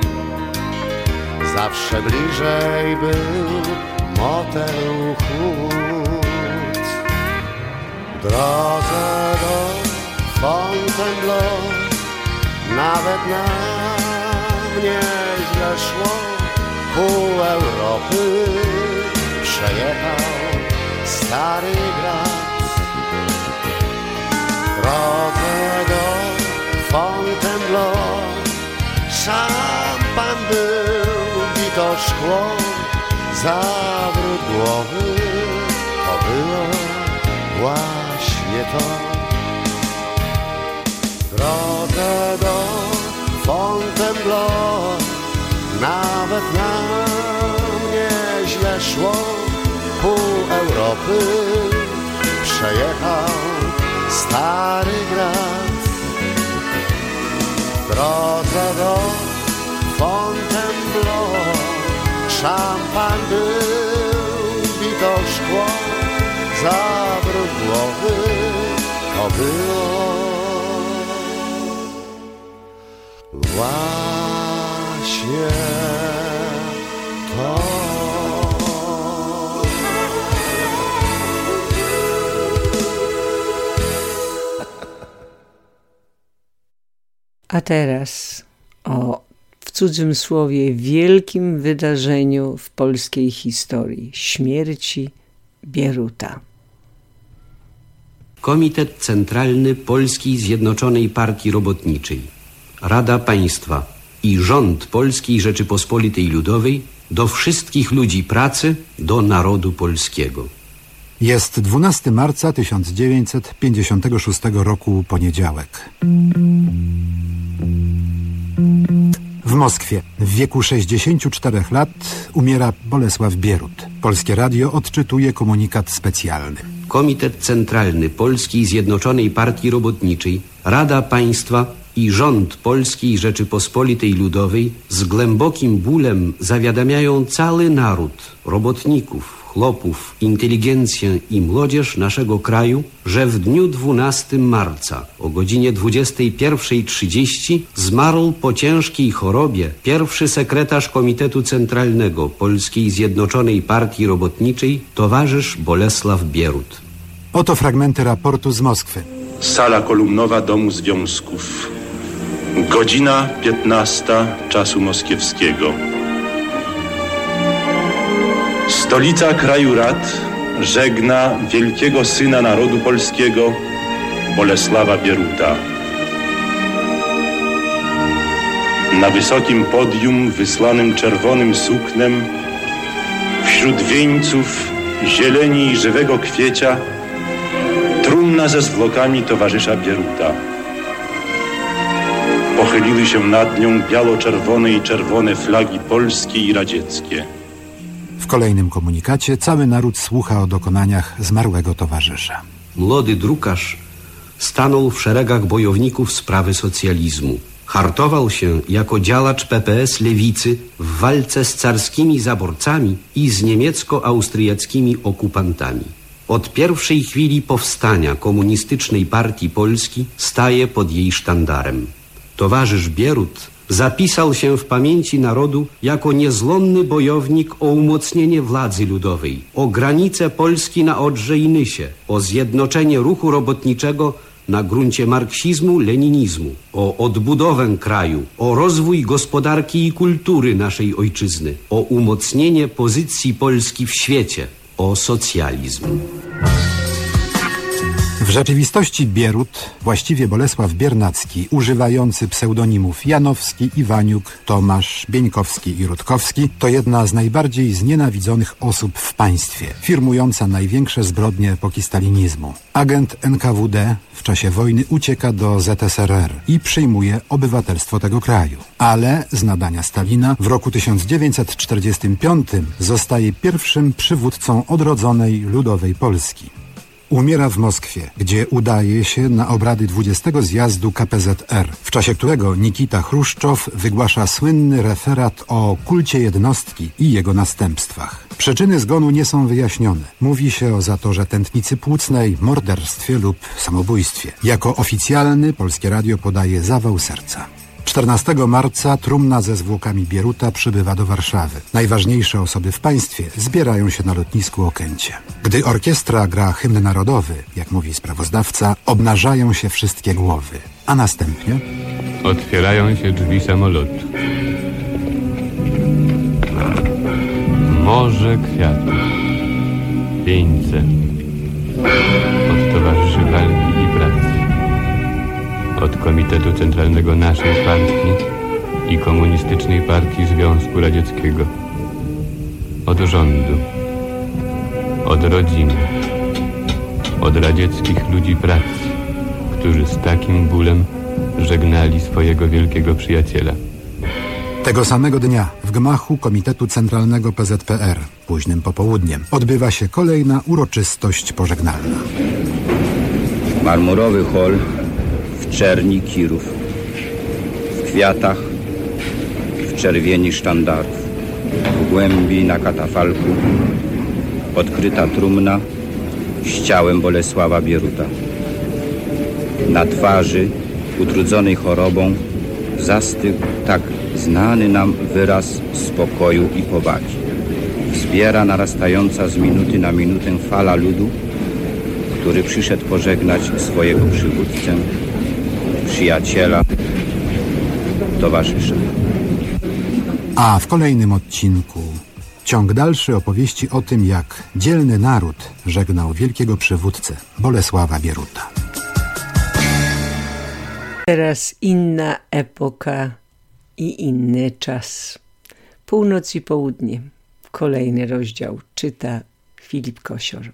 zawsze bliżej był motel chłód. W drodze do Fontainebleau nawet nam nieźle szło. Pół Europy przejechał Stary Grad. W drodze do Fontainebleau szampan był i to szkło. Zawrót głowy to było właśnie to. W drodze do Fontainebleau nawet nam nieźle szło. Pół Europy przejechał Stary Grad. W drodze do Fontainebleau szampan był i to szkło. Zawrót głowy to było właśnie śnie to. A teraz o w cudzym słowie wielkim wydarzeniu w polskiej historii – śmierci Bieruta. Komitet Centralny Polskiej Zjednoczonej Partii Robotniczej, Rada Państwa i rząd Polskiej Rzeczypospolitej Ludowej do wszystkich ludzi pracy, do narodu polskiego. Jest dwunastego marca tysiąc dziewięćset pięćdziesiątego szóstego roku, poniedziałek. W Moskwie w wieku sześćdziesięciu czterech lat umiera Bolesław Bierut. Polskie Radio odczytuje komunikat specjalny. Komitet Centralny Polskiej Zjednoczonej Partii Robotniczej, Rada Państwa i rząd Polskiej Rzeczypospolitej Ludowej z głębokim bólem zawiadamiają cały naród, robotników, chłopów, inteligencję i młodzież naszego kraju, że w dniu dwunastego marca o godzinie dwudziestej pierwszej trzydzieści zmarł po ciężkiej chorobie pierwszy sekretarz Komitetu Centralnego Polskiej Zjednoczonej Partii Robotniczej, towarzysz Bolesław Bierut. Oto fragmenty raportu z Moskwy. Sala kolumnowa Domu Związków. Godzina piętnasta czasu moskiewskiego. Stolica kraju rad żegna wielkiego syna narodu polskiego, Bolesława Bieruta. Na wysokim podium wyslanym czerwonym suknem, wśród wieńców, zieleni i żywego kwiecia, trumna ze zwłokami towarzysza Bieruta. Pochyliły się nad nią biało-czerwone i czerwone flagi polskie i radzieckie. W kolejnym komunikacie cały naród słucha o dokonaniach zmarłego towarzysza. Młody drukarz stanął w szeregach bojowników sprawy socjalizmu. Hartował się jako działacz P P S lewicy w walce z carskimi zaborcami i z niemiecko-austriackimi okupantami. Od pierwszej chwili powstania Komunistycznej Partii Polski staje pod jej sztandarem. Towarzysz Bierut zapisał się w pamięci narodu jako niezłomny bojownik o umocnienie władzy ludowej, o granice Polski na Odrze i Nysie, o zjednoczenie ruchu robotniczego na gruncie marksizmu, leninizmu, o odbudowę kraju, o rozwój gospodarki i kultury naszej ojczyzny, o umocnienie pozycji Polski w świecie, o socjalizm. W rzeczywistości Bierut, właściwie Bolesław Biernacki, używający pseudonimów Janowski, Iwaniuk, Tomasz, Bieńkowski i Rutkowski, to jedna z najbardziej znienawidzonych osób w państwie, firmująca największe zbrodnie epoki stalinizmu. Agent N K W D w czasie wojny ucieka do Z S R R i przyjmuje obywatelstwo tego kraju. Ale z nadania Stalina w roku tysiąc dziewięćset czterdziestym piątym zostaje pierwszym przywódcą odrodzonej ludowej Polski. Umiera w Moskwie, gdzie udaje się na obrady dwudziestego zjazdu K P Z R, w czasie którego Nikita Chruszczow wygłasza słynny referat o kulcie jednostki i jego następstwach. Przyczyny zgonu nie są wyjaśnione. Mówi się o zatorze tętnicy płucnej, morderstwie lub samobójstwie. Jako oficjalny Polskie Radio podaje zawał serca. czternastego marca trumna ze zwłokami Bieruta przybywa do Warszawy. Najważniejsze osoby w państwie zbierają się na lotnisku Okęcie. Gdy orkiestra gra hymn narodowy, jak mówi sprawozdawca, obnażają się wszystkie głowy. A następnie otwierają się drzwi samolotu. Morze kwiatów. Wieńce. Od towarzyszy walki i pracy. Od Komitetu Centralnego naszej partii i Komunistycznej Partii Związku Radzieckiego. Od rządu. Od rodziny. Od radzieckich ludzi pracy, którzy z takim bólem żegnali swojego wielkiego przyjaciela. Tego samego dnia w gmachu Komitetu Centralnego P Z P R, późnym popołudniem, odbywa się kolejna uroczystość pożegnalna. Marmurowy hol w czerni kirów, w kwiatach, w czerwieni sztandarów, w głębi na katafalku odkryta trumna z ciałem Bolesława Bieruta. Na twarzy, utrudzonej chorobą, zastygł tak znany nam wyraz spokoju i powagi. Wzbiera narastająca z minuty na minutę fala ludu, który przyszedł pożegnać swojego przywódcę, przyjaciela, towarzysza. A w kolejnym odcinku ciąg dalszy opowieści o tym, jak dzielny naród żegnał wielkiego przywódcę Bolesława Bieruta. Teraz inna epoka i inny czas. Północ i południe. Kolejny rozdział czyta Filip Kosior.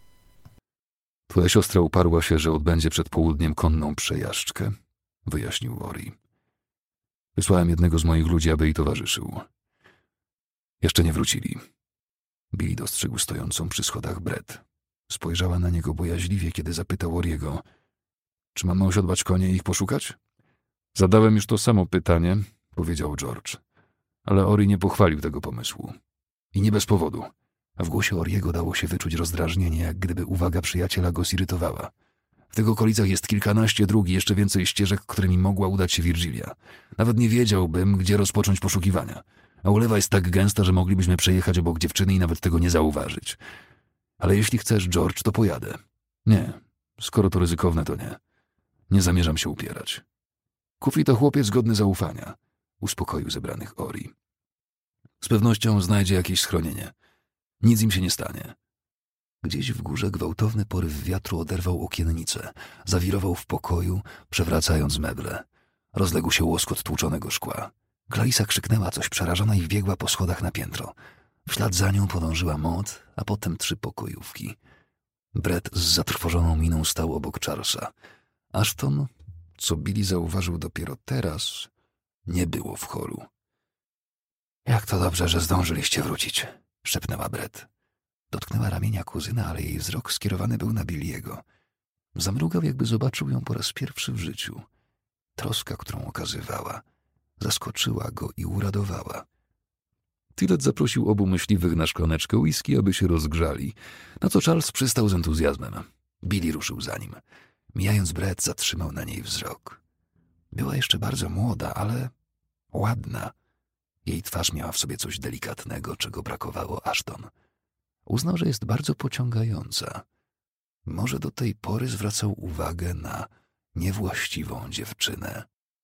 Twoja siostra uparła się, że odbędzie przed południem konną przejażdżkę, wyjaśnił Ori. Wysłałem jednego z moich ludzi, aby jej towarzyszył. Jeszcze nie wrócili. Billy dostrzegł stojącą przy schodach Brett. Spojrzała na niego bojaźliwie, kiedy zapytał Oriego: czy mamy osiodłać konie i ich poszukać? Zadałem już to samo pytanie, powiedział George. Ale Ori nie pochwalił tego pomysłu. I nie bez powodu. A w głosie Oriego dało się wyczuć rozdrażnienie, jak gdyby uwaga przyjaciela go zirytowała. W tych okolicach jest kilkanaście dróg i jeszcze więcej ścieżek, którymi mogła udać się Virgilia. Nawet nie wiedziałbym, gdzie rozpocząć poszukiwania. A ulewa jest tak gęsta, że moglibyśmy przejechać obok dziewczyny i nawet tego nie zauważyć. Ale jeśli chcesz, George, to pojadę. Nie, skoro to ryzykowne, to nie. Nie zamierzam się upierać. Kufi to chłopiec godny zaufania, uspokoił zebranych Ori. Z pewnością znajdzie jakieś schronienie. Nic im się nie stanie. Gdzieś w górze gwałtowny poryw wiatru oderwał okiennicę, zawirował w pokoju, przewracając meble. Rozległ się łoskot tłuczonego szkła. Clarissa krzyknęła coś przerażona i wbiegła po schodach na piętro. W ślad za nią podążyła Maud, a potem trzy pokojówki. Brett z zatrwożoną miną stał obok Charlesa. Ashton, co Billy zauważył dopiero teraz, nie było w holu. Jak to dobrze, że zdążyliście wrócić, szepnęła Brett. Dotknęła ramienia kuzyna, ale jej wzrok skierowany był na Billy'ego. Zamrugał, jakby zobaczył ją po raz pierwszy w życiu. Troska, którą okazywała, zaskoczyła go i uradowała. Tillet zaprosił obu myśliwych na szklaneczkę whisky, aby się rozgrzali, na co Charles przystał z entuzjazmem. Billy ruszył za nim. Mijając Brett, zatrzymał na niej wzrok. Była jeszcze bardzo młoda, ale ładna. Jej twarz miała w sobie coś delikatnego, czego brakowało Ashton. Uznał, że jest bardzo pociągająca. Może do tej pory zwracał uwagę na niewłaściwą dziewczynę.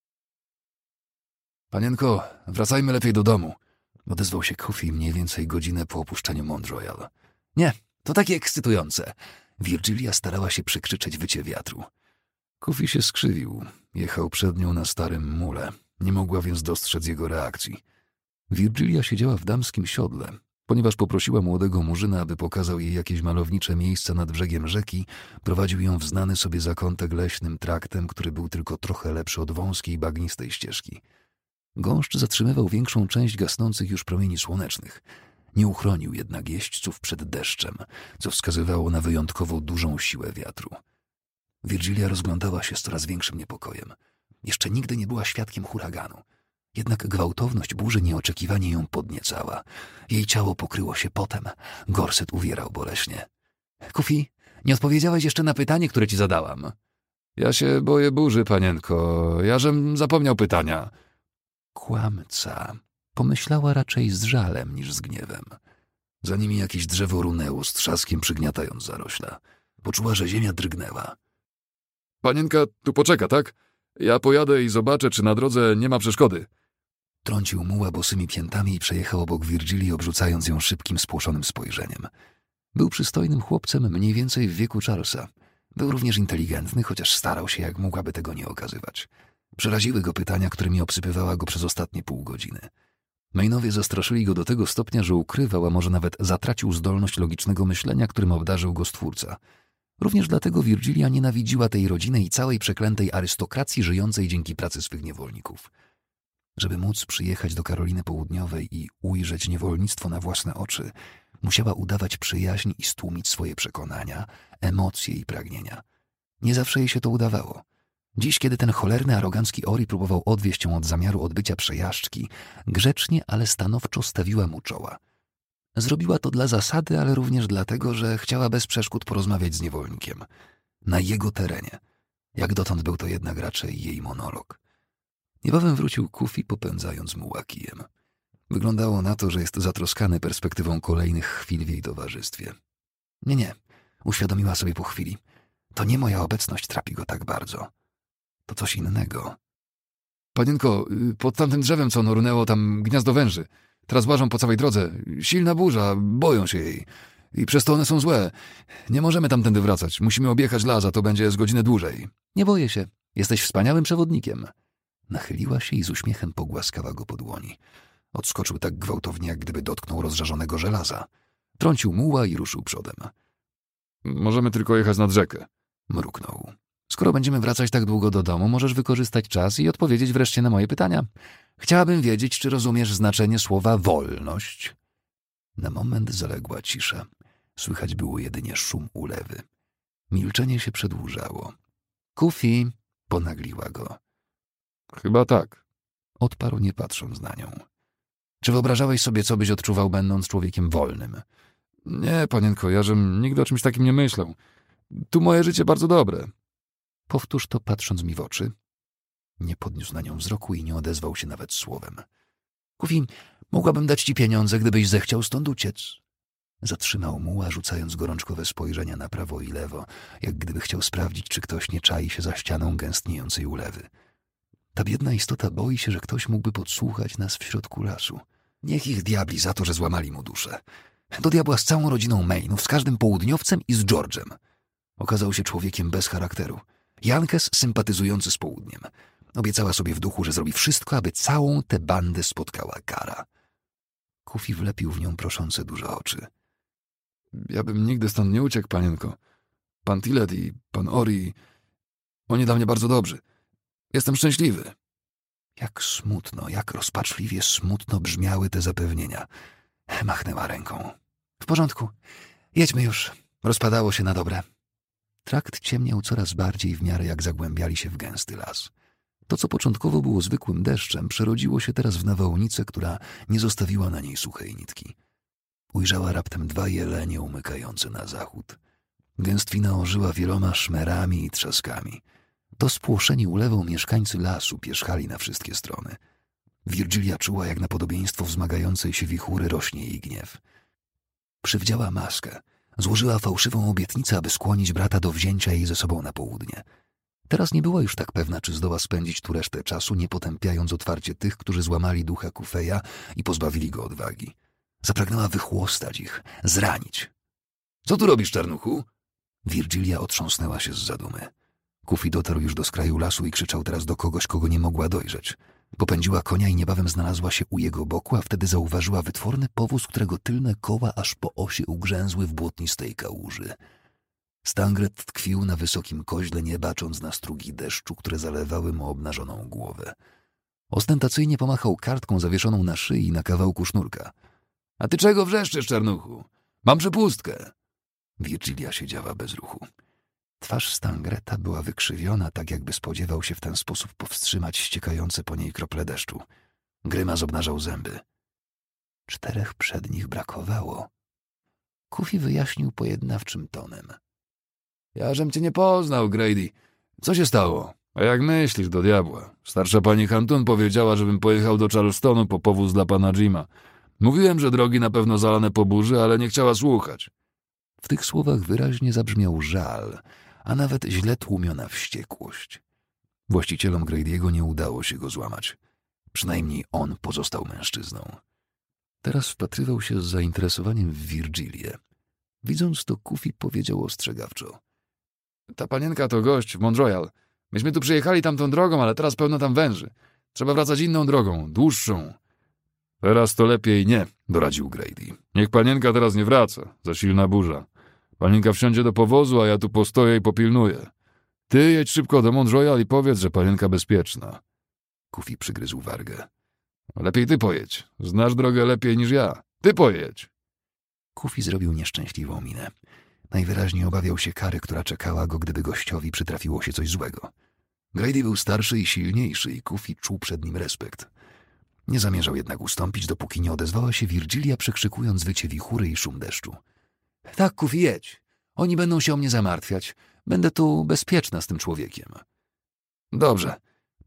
Panienko, wracajmy lepiej do domu, odezwał się Kufi mniej więcej godzinę po opuszczeniu Mount Royal. Nie, to takie ekscytujące. Virgilia starała się przykrzyczeć wycie wiatru. Kufi się skrzywił. Jechał przed nią na starym mule. Nie mogła więc dostrzec jego reakcji. Virgilia siedziała w damskim siodle. Ponieważ poprosiła młodego murzyna, aby pokazał jej jakieś malownicze miejsce nad brzegiem rzeki, prowadził ją w znany sobie zakątek leśnym traktem, który był tylko trochę lepszy od wąskiej, bagnistej ścieżki. Gąszcz zatrzymywał większą część gasnących już promieni słonecznych. Nie uchronił jednak jeźdźców przed deszczem, co wskazywało na wyjątkowo dużą siłę wiatru. Virgilia rozglądała się z coraz większym niepokojem. Jeszcze nigdy nie była świadkiem huraganu. Jednak gwałtowność burzy nieoczekiwanie ją podniecała. Jej ciało pokryło się potem. Gorset uwierał boleśnie. Kufi, nie odpowiedziałeś jeszcze na pytanie, które ci zadałam. Ja się boję burzy, panienko. Ja żem zapomniał pytania. Kłamca. Pomyślała raczej z żalem niż z gniewem. Za nimi jakieś drzewo runęło z trzaskiem, przygniatając zarośla. Poczuła, że ziemia drgnęła. Panienka tu poczeka, tak? Ja pojadę i zobaczę, czy na drodze nie ma przeszkody. Trącił muła bosymi piętami i przejechał obok Virgilii, obrzucając ją szybkim, spłoszonym spojrzeniem. Był przystojnym chłopcem mniej więcej w wieku Charlesa. Był również inteligentny, chociaż starał się, jak mógł, aby tego nie okazywać. Przeraziły go pytania, którymi obsypywała go przez ostatnie pół godziny. Mainowie zastraszyli go do tego stopnia, że ukrywał, a może nawet zatracił zdolność logicznego myślenia, którym obdarzył go Stwórca. Również dlatego Virgilia nienawidziła tej rodziny i całej przeklętej arystokracji żyjącej dzięki pracy swych niewolników. Żeby móc przyjechać do Karoliny Południowej i ujrzeć niewolnictwo na własne oczy, musiała udawać przyjaźń i stłumić swoje przekonania, emocje i pragnienia. Nie zawsze jej się to udawało. Dziś, kiedy ten cholerny, arogancki Ori próbował odwieść ją od zamiaru odbycia przejażdżki, grzecznie, ale stanowczo stawiła mu czoła. Zrobiła to dla zasady, ale również dlatego, że chciała bez przeszkód porozmawiać z niewolnikiem. Na jego terenie. Jak dotąd był to jednak raczej jej monolog. Niebawem wrócił Kufi, popędzając muła kijem. Wyglądało na to, że jest zatroskany perspektywą kolejnych chwil w jej towarzystwie. Nie, nie, uświadomiła sobie po chwili. To nie moja obecność trapi go tak bardzo. To coś innego. Panienko, pod tamtym drzewem, co nurnęło tam gniazdo węży. Teraz łażą po całej drodze. Silna burza, boją się jej. I przez to one są złe. Nie możemy tamtędy wracać. Musimy objechać las, a to będzie z godzinę dłużej. Nie boję się. Jesteś wspaniałym przewodnikiem. Nachyliła się i z uśmiechem pogłaskała go po dłoni. Odskoczył tak gwałtownie, jak gdyby dotknął rozżarzonego żelaza. Trącił muła i ruszył przodem. Możemy tylko jechać nad rzekę. Mruknął. Skoro będziemy wracać tak długo do domu, możesz wykorzystać czas i odpowiedzieć wreszcie na moje pytania. Chciałabym wiedzieć, czy rozumiesz znaczenie słowa wolność. Na moment zaległa cisza. Słychać było jedynie szum ulewy. Milczenie się przedłużało. Kufi, ponagliła go. Chyba tak, odparł, nie patrząc na nią. Czy wyobrażałeś sobie, co byś odczuwał, będąc człowiekiem wolnym? Nie, panienko, ja żem nigdy o czymś takim nie myślał. Tu moje życie bardzo dobre. Powtórz to, patrząc mi w oczy. Nie podniósł na nią wzroku i nie odezwał się nawet słowem. Kufi, mogłabym dać ci pieniądze, gdybyś zechciał stąd uciec. Zatrzymał muła, rzucając gorączkowe spojrzenia na prawo i lewo, jak gdyby chciał sprawdzić, czy ktoś nie czai się za ścianą gęstniejącej ulewy. Ta biedna istota boi się, że ktoś mógłby podsłuchać nas w środku lasu. Niech ich diabli za to, że złamali mu duszę. Do diabła z całą rodziną Mainów, z każdym południowcem i z George'em. Okazał się człowiekiem bez charakteru. Jankes sympatyzujący z południem. Obiecała sobie w duchu, że zrobi wszystko, aby całą tę bandę spotkała kara. Kufi wlepił w nią proszące duże oczy. Ja bym nigdy stąd nie uciekł, panienko. Pan Tillet i pan Ori, oni dla mnie bardzo dobrzy. Jestem szczęśliwy. Jak smutno, jak rozpaczliwie smutno brzmiały te zapewnienia. Machnęła ręką. W porządku, jedźmy już. Rozpadało się na dobre. Trakt ciemniał coraz bardziej w miarę jak zagłębiali się w gęsty las. To, co początkowo było zwykłym deszczem, przerodziło się teraz w nawałnicę, która nie zostawiła na niej suchej nitki. Ujrzała raptem dwa jelenie umykające na zachód. Gęstwina ożyła wieloma szmerami i trzaskami. To spłoszeni ulewą mieszkańcy lasu pierzchali na wszystkie strony. Virgilia czuła, jak na podobieństwo wzmagającej się wichury rośnie jej gniew. Przywdziała maskę. Złożyła fałszywą obietnicę, aby skłonić brata do wzięcia jej ze sobą na południe. Teraz nie była już tak pewna, czy zdoła spędzić tu resztę czasu, nie potępiając otwarcie tych, którzy złamali ducha Kufeja i pozbawili go odwagi. Zapragnęła wychłostać ich, zranić. — Co tu robisz, czarnuchu? Virgilia otrząsnęła się z zadumy. Kufi dotarł już do skraju lasu i krzyczał teraz do kogoś, kogo nie mogła dojrzeć. Popędziła konia i niebawem znalazła się u jego boku, a wtedy zauważyła wytworny powóz, którego tylne koła aż po osie ugrzęzły w błotnistej kałuży. Stangret tkwił na wysokim koźle, nie bacząc na strugi deszczu, które zalewały mu obnażoną głowę. Ostentacyjnie pomachał kartką zawieszoną na szyi na kawałku sznurka. — A ty czego wrzeszczysz, czarnuchu? Mam przepustkę. Virgilia siedziała bez ruchu. Twarz Stangreta była wykrzywiona, tak jakby spodziewał się w ten sposób powstrzymać ściekające po niej krople deszczu. Grymas obnażał zęby. Czterech przednich brakowało. Kufi wyjaśnił pojednawczym tonem. — Ja żem cię nie poznał, Grady. Co się stało? A jak myślisz, do diabła? Starsza pani Hantun powiedziała, żebym pojechał do Charlestonu po powóz dla pana Jima. Mówiłem, że drogi na pewno zalane po burzy, ale nie chciała słuchać. W tych słowach wyraźnie zabrzmiał żal, a nawet źle tłumiona wściekłość. Właścicielom Grady'ego nie udało się go złamać. Przynajmniej on pozostał mężczyzną. Teraz wpatrywał się z zainteresowaniem w Virgilię. Widząc to, Kufi powiedział ostrzegawczo. — Ta panienka to gość w Mount Royal. Myśmy tu przyjechali tamtą drogą, ale teraz pełno tam węży. Trzeba wracać inną drogą, dłuższą. — Teraz to lepiej nie, doradził Grady. Niech panienka teraz nie wraca, za silna burza. Panienka wsiądzie do powozu, a ja tu postoję i popilnuję. Ty jedź szybko do Mount Royal i powiedz, że panienka bezpieczna. Kufi przygryzł wargę. — Lepiej ty pojedź. Znasz drogę lepiej niż ja. Ty pojedź. Kufi zrobił nieszczęśliwą minę. Najwyraźniej obawiał się kary, która czekała go, gdyby gościowi przytrafiło się coś złego. Grady był starszy i silniejszy i Kufi czuł przed nim respekt. Nie zamierzał jednak ustąpić, dopóki nie odezwała się Virgilia, przekrzykując wycie wichury i szum deszczu. — Tak, Kufi, jedź. Oni będą się o mnie zamartwiać. Będę tu bezpieczna z tym człowiekiem. — Dobrze.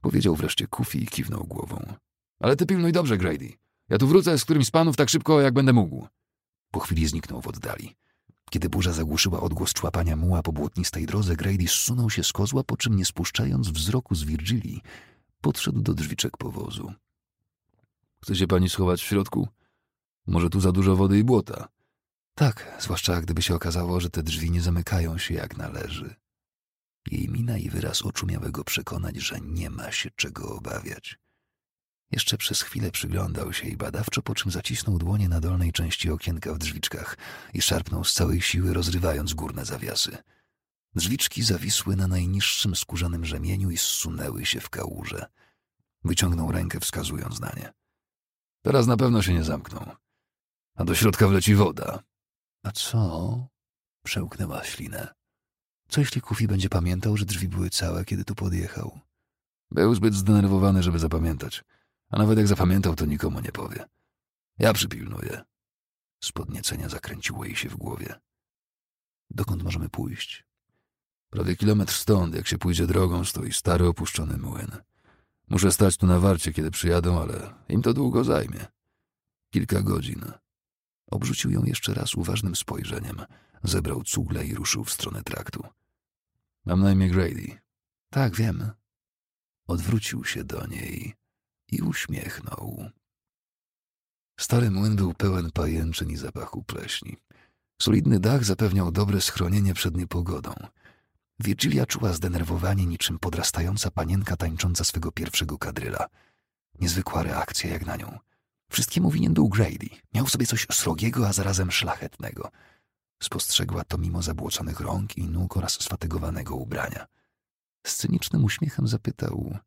Powiedział wreszcie Kufi i kiwnął głową. Ale ty pilnuj dobrze, Grady. Ja tu wrócę z którymś z panów tak szybko, jak będę mógł. Po chwili zniknął w oddali. Kiedy burza zagłuszyła odgłos człapania muła po błotnistej drodze, Grady zsunął się z kozła, po czym, nie spuszczając wzroku z Virgilii, podszedł do drzwiczek powozu. Chce się pani schować w środku? Może tu za dużo wody i błota? Tak, zwłaszcza gdyby się okazało, że te drzwi nie zamykają się jak należy. Jej mina i wyraz oczu miały go przekonać, że nie ma się czego obawiać. Jeszcze przez chwilę przyglądał się jej badawczo, po czym zacisnął dłonie na dolnej części okienka w drzwiczkach i szarpnął z całej siły, rozrywając górne zawiasy. Drzwiczki zawisły na najniższym skórzanym rzemieniu i zsunęły się w kałuże. Wyciągnął rękę, wskazując na nie. Teraz na pewno się nie zamkną. A do środka wleci woda. A co? Przełknęła ślinę. Co jeśli Kufi będzie pamiętał, że drzwi były całe, kiedy tu podjechał? Był zbyt zdenerwowany, żeby zapamiętać. A nawet jak zapamiętał, to nikomu nie powie. Ja przypilnuję. Z podniecenia zakręciło jej się w głowie. Dokąd możemy pójść? Prawie kilometr stąd, jak się pójdzie drogą, stoi stary opuszczony młyn. Muszę stać tu na warcie, kiedy przyjadą, ale im to długo zajmie. Kilka godzin. Obrzucił ją jeszcze raz uważnym spojrzeniem, zebrał cugle i ruszył w stronę traktu. Mam na imię Grady. Tak, wiem. Odwrócił się do niej i uśmiechnął. Stary młyn był pełen pajęczyn i zapachu pleśni. Solidny dach zapewniał dobre schronienie przed niepogodą. Virgilia czuła zdenerwowanie niczym podrastająca panienka tańcząca swego pierwszego kadryla. Niezwykła reakcja jak na nią. Wszystkiemu winien był Grady. Miał w sobie coś srogiego, a zarazem szlachetnego. Spostrzegła to mimo zabłoconych rąk i nóg oraz sfatygowanego ubrania. Z cynicznym uśmiechem zapytał: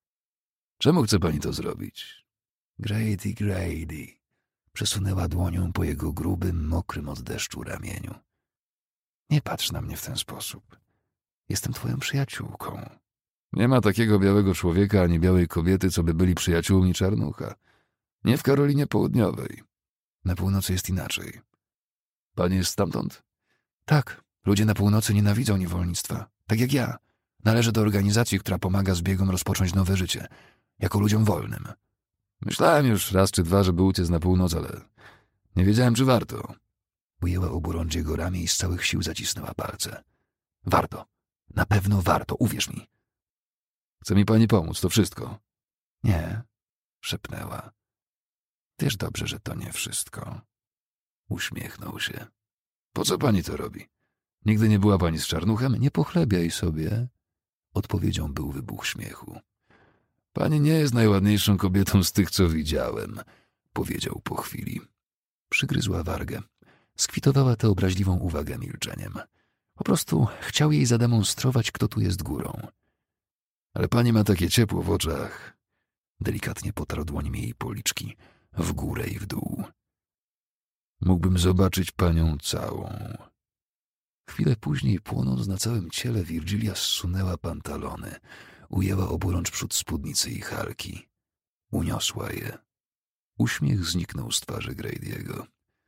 czemu chce pani to zrobić? Grady, Grady. Przesunęła dłonią po jego grubym, mokrym od deszczu ramieniu. Nie patrz na mnie w ten sposób. Jestem twoją przyjaciółką. Nie ma takiego białego człowieka ani białej kobiety, co by byli przyjaciółmi czarnucha. Nie w Karolinie Południowej. Na północy jest inaczej. Pani jest stamtąd? Tak. Ludzie na północy nienawidzą niewolnictwa. Tak jak ja. Należę do organizacji, która pomaga zbiegom rozpocząć nowe życie. Jako ludziom wolnym. Myślałem już raz czy dwa, żeby uciec na północ, ale nie wiedziałem, czy warto. Ujęła oburącz jego ramię i z całych sił zacisnęła palce. Warto. Na pewno warto, uwierz mi. Chce mi pani pomóc, to wszystko. Nie, szepnęła. Wiesz dobrze, że to nie wszystko. Uśmiechnął się. Po co pani to robi? Nigdy nie była pani z czarnuchem? Nie pochlebiaj sobie. Odpowiedzią był wybuch śmiechu. Pani nie jest najładniejszą kobietą z tych, co widziałem, powiedział po chwili. Przygryzła wargę. Skwitowała tę obraźliwą uwagę milczeniem. Po prostu chciał jej zademonstrować, kto tu jest górą. Ale pani ma takie ciepło w oczach. Delikatnie potarł dłońmi jej policzki, w górę i w dół. Mógłbym zobaczyć panią całą. Chwilę później, płonąc na całym ciele, Virgilia zsunęła pantalony, ujęła oburącz przód spódnicy i halki. Uniosła je. Uśmiech zniknął z twarzy Grady'ego.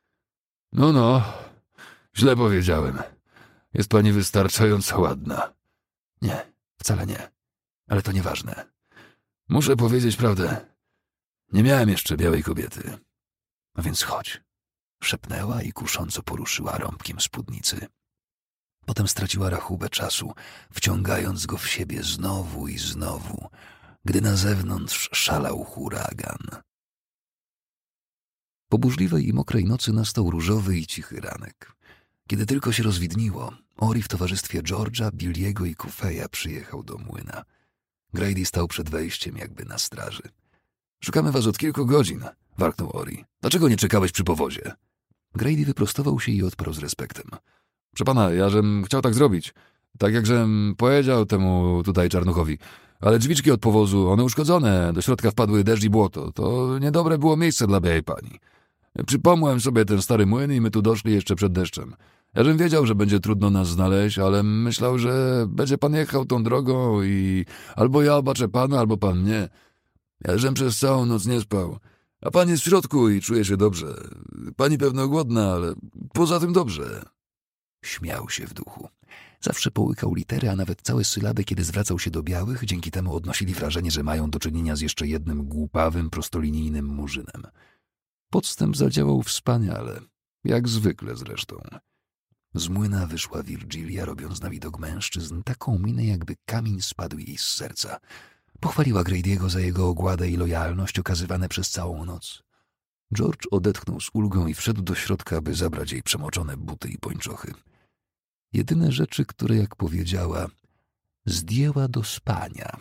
No, no, źle powiedziałem. Jest pani wystarczająco ładna. Nie, wcale nie. Ale to nieważne. Muszę powiedzieć prawdę. Nie miałem jeszcze białej kobiety. No więc chodź. Szepnęła i kusząco poruszyła rąbkiem spódnicy. Potem straciła rachubę czasu, wciągając go w siebie znowu i znowu, gdy na zewnątrz szalał huragan. Po burzliwej i mokrej nocy nastał różowy i cichy ranek. Kiedy tylko się rozwidniło, Ori w towarzystwie George'a, Billiego i Kufeja przyjechał do młyna. Grady stał przed wejściem jakby na straży. Szukamy was od kilku godzin, warknął Ori. Dlaczego nie czekałeś przy powozie? Grady wyprostował się i odparł z respektem. Proszę pana, ja żem chciał tak zrobić. Tak jak żem powiedział temu tutaj czarnuchowi. Ale drzwiczki od powozu, one uszkodzone, do środka wpadły deszcz i błoto. To niedobre było miejsce dla białej pani. Przypomniałem sobie ten stary młyn i my tu doszli jeszcze przed deszczem. Ja żem wiedział, że będzie trudno nas znaleźć, ale myślał, że będzie pan jechał tą drogą i albo ja obaczę pana, albo pan mnie. Ja żem przez całą noc nie spał. A pan jest w środku i czuje się dobrze. Pani pewno głodna, ale poza tym dobrze. Śmiał się w duchu. Zawsze połykał litery, a nawet całe sylaby, kiedy zwracał się do białych, dzięki temu odnosili wrażenie, że mają do czynienia z jeszcze jednym głupawym, prostolinijnym murzynem. Podstęp zadziałał wspaniale, jak zwykle zresztą. Z młyna wyszła Virgilia, robiąc na widok mężczyzn taką minę, jakby kamień spadł jej z serca. Pochwaliła Grady'ego za jego ogładę i lojalność okazywane przez całą noc. George odetchnął z ulgą i wszedł do środka, by zabrać jej przemoczone buty i pończochy. Jedyne rzeczy, które, jak powiedziała, zdjęła do spania.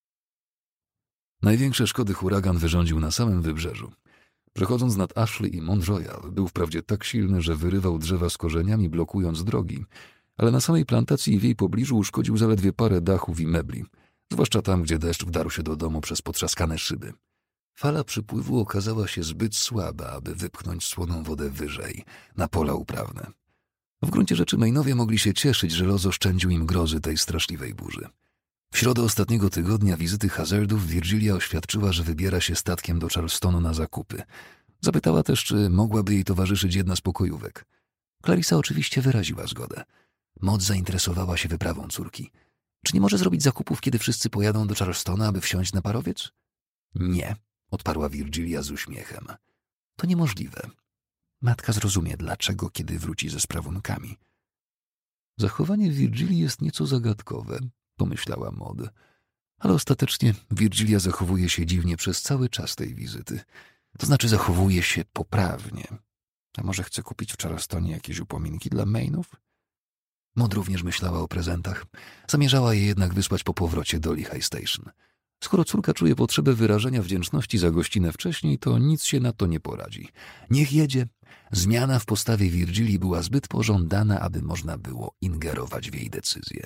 Największe szkody huragan wyrządził na samym wybrzeżu. Przechodząc nad Ashley i Mont Royal, był wprawdzie tak silny, że wyrywał drzewa z korzeniami, blokując drogi, ale na samej plantacji i w jej pobliżu uszkodził zaledwie parę dachów i mebli, zwłaszcza tam, gdzie deszcz wdarł się do domu przez potrzaskane szyby. Fala przypływu okazała się zbyt słaba, aby wypchnąć słoną wodę wyżej, na pola uprawne. W gruncie rzeczy Mainowie mogli się cieszyć, że los oszczędził im grozy tej straszliwej burzy. W środę ostatniego tygodnia wizyty Hazardów Virgilia oświadczyła, że wybiera się statkiem do Charlestonu na zakupy. Zapytała też, czy mogłaby jej towarzyszyć jedna z pokojówek. Clarissa oczywiście wyraziła zgodę. Maud zainteresowała się wyprawą córki. Czy nie może zrobić zakupów, kiedy wszyscy pojadą do Charlestona, aby wsiąść na parowiec? Nie, odparła Virgilia z uśmiechem. To niemożliwe. Matka zrozumie, dlaczego, kiedy wróci ze sprawunkami. Zachowanie Virgilii jest nieco zagadkowe, pomyślała Maud. Ale ostatecznie Virgilia zachowuje się dziwnie przez cały czas tej wizyty. To znaczy zachowuje się poprawnie. A może chce kupić w Charlestonie jakieś upominki dla Mainów? Maud również myślała o prezentach. Zamierzała je jednak wysłać po powrocie do Lehigh Station. Skoro córka czuje potrzebę wyrażenia wdzięczności za gościnę wcześniej, to nic się na to nie poradzi. Niech jedzie. Zmiana w postawie Virgilii była zbyt pożądana, aby można było ingerować w jej decyzję.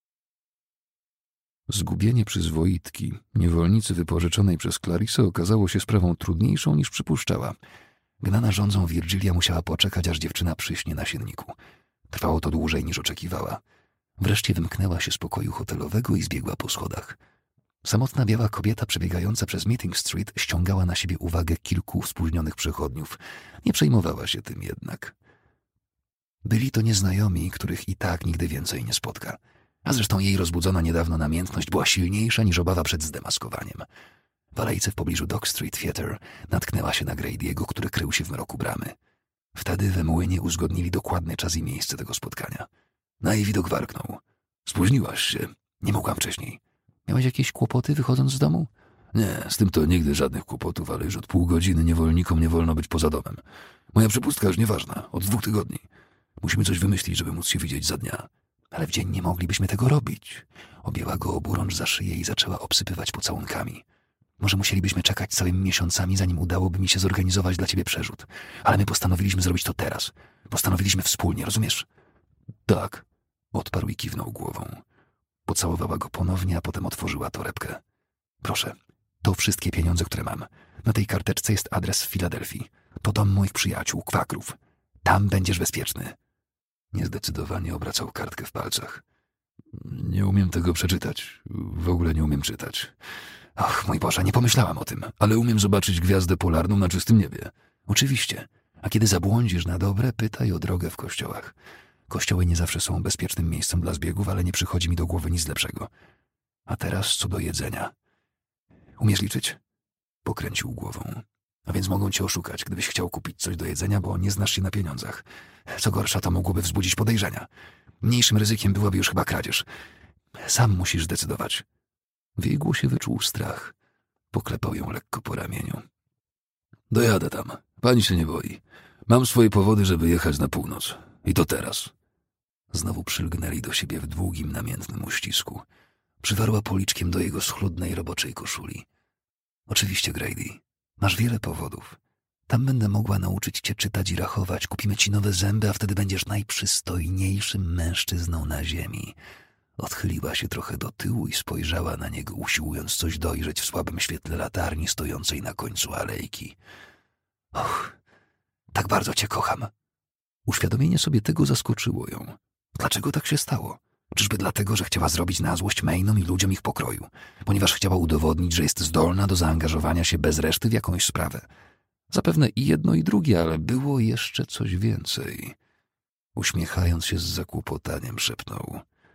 Zgubienie przyzwoitki, niewolnicy wypożyczonej przez Clarissę, okazało się sprawą trudniejszą niż przypuszczała. Gnana żądzą Virgilia musiała poczekać, aż dziewczyna przyśnie na sienniku. Trwało to dłużej niż oczekiwała. Wreszcie wymknęła się z pokoju hotelowego i zbiegła po schodach. Samotna biała kobieta przebiegająca przez Meeting Street ściągała na siebie uwagę kilku spóźnionych przechodniów. Nie przejmowała się tym jednak. Byli to nieznajomi, których i tak nigdy więcej nie spotka. A zresztą jej rozbudzona niedawno namiętność była silniejsza niż obawa przed zdemaskowaniem. W alejce w pobliżu Dock Street Theatre natknęła się na Grady'ego, który krył się w mroku bramy. Wtedy we młynie uzgodnili dokładny czas i miejsce tego spotkania. Na jej widok warknął. Spóźniłaś się. Nie mogłam wcześniej. Miałeś jakieś kłopoty wychodząc z domu? Nie, z tym to nigdy żadnych kłopotów, ale już od pół godziny niewolnikom nie wolno być poza domem. Moja przepustka już nieważna, od dwóch tygodni. Musimy coś wymyślić, żeby móc się widzieć za dnia. Ale w dzień nie moglibyśmy tego robić. Objęła go oburącz za szyję i zaczęła obsypywać pocałunkami. Może musielibyśmy czekać całymi miesiącami, zanim udałoby mi się zorganizować dla ciebie przerzut. Ale my postanowiliśmy zrobić to teraz. Postanowiliśmy wspólnie, rozumiesz? Tak, odparł i kiwnął głową. Pocałowała go ponownie, a potem otworzyła torebkę. Proszę, to wszystkie pieniądze, które mam. Na tej karteczce jest adres w Filadelfii. To dom moich przyjaciół, kwakrów. Tam będziesz bezpieczny. Niezdecydowanie obracał kartkę w palcach. Nie umiem tego przeczytać. W ogóle nie umiem czytać. Och, mój Boże, nie pomyślałam o tym, ale umiem zobaczyć gwiazdę polarną na czystym niebie. Oczywiście. A kiedy zabłądzisz na dobre, pytaj o drogę w kościołach. Kościoły nie zawsze są bezpiecznym miejscem dla zbiegów, ale nie przychodzi mi do głowy nic lepszego. A teraz co do jedzenia. Umiesz liczyć? Pokręcił głową. A więc mogą cię oszukać, gdybyś chciał kupić coś do jedzenia, bo nie znasz się na pieniądzach. Co gorsza, to mogłoby wzbudzić podejrzenia. Mniejszym ryzykiem byłaby już chyba kradzież. Sam musisz zdecydować. W jej głosie wyczuł strach. Poklepał ją lekko po ramieniu. Dojadę tam. Pani się nie boi. Mam swoje powody, żeby jechać na północ. I to teraz. Znowu przylgnęli do siebie w długim, namiętnym uścisku. Przywarła policzkiem do jego schludnej, roboczej koszuli. Oczywiście, Grady. Masz wiele powodów. Tam będę mogła nauczyć cię czytać i rachować. Kupimy ci nowe zęby, a wtedy będziesz najprzystojniejszym mężczyzną na ziemi. Odchyliła się trochę do tyłu i spojrzała na niego, usiłując coś dojrzeć w słabym świetle latarni stojącej na końcu alejki. Och, tak bardzo cię kocham. Uświadomienie sobie tego zaskoczyło ją. Dlaczego tak się stało? Czyżby dlatego, że chciała zrobić na złość Mainom i ludziom ich pokroju? Ponieważ chciała udowodnić, że jest zdolna do zaangażowania się bez reszty w jakąś sprawę. Zapewne i jedno, i drugie, ale było jeszcze coś więcej. Uśmiechając się z zakłopotaniem, szepnął.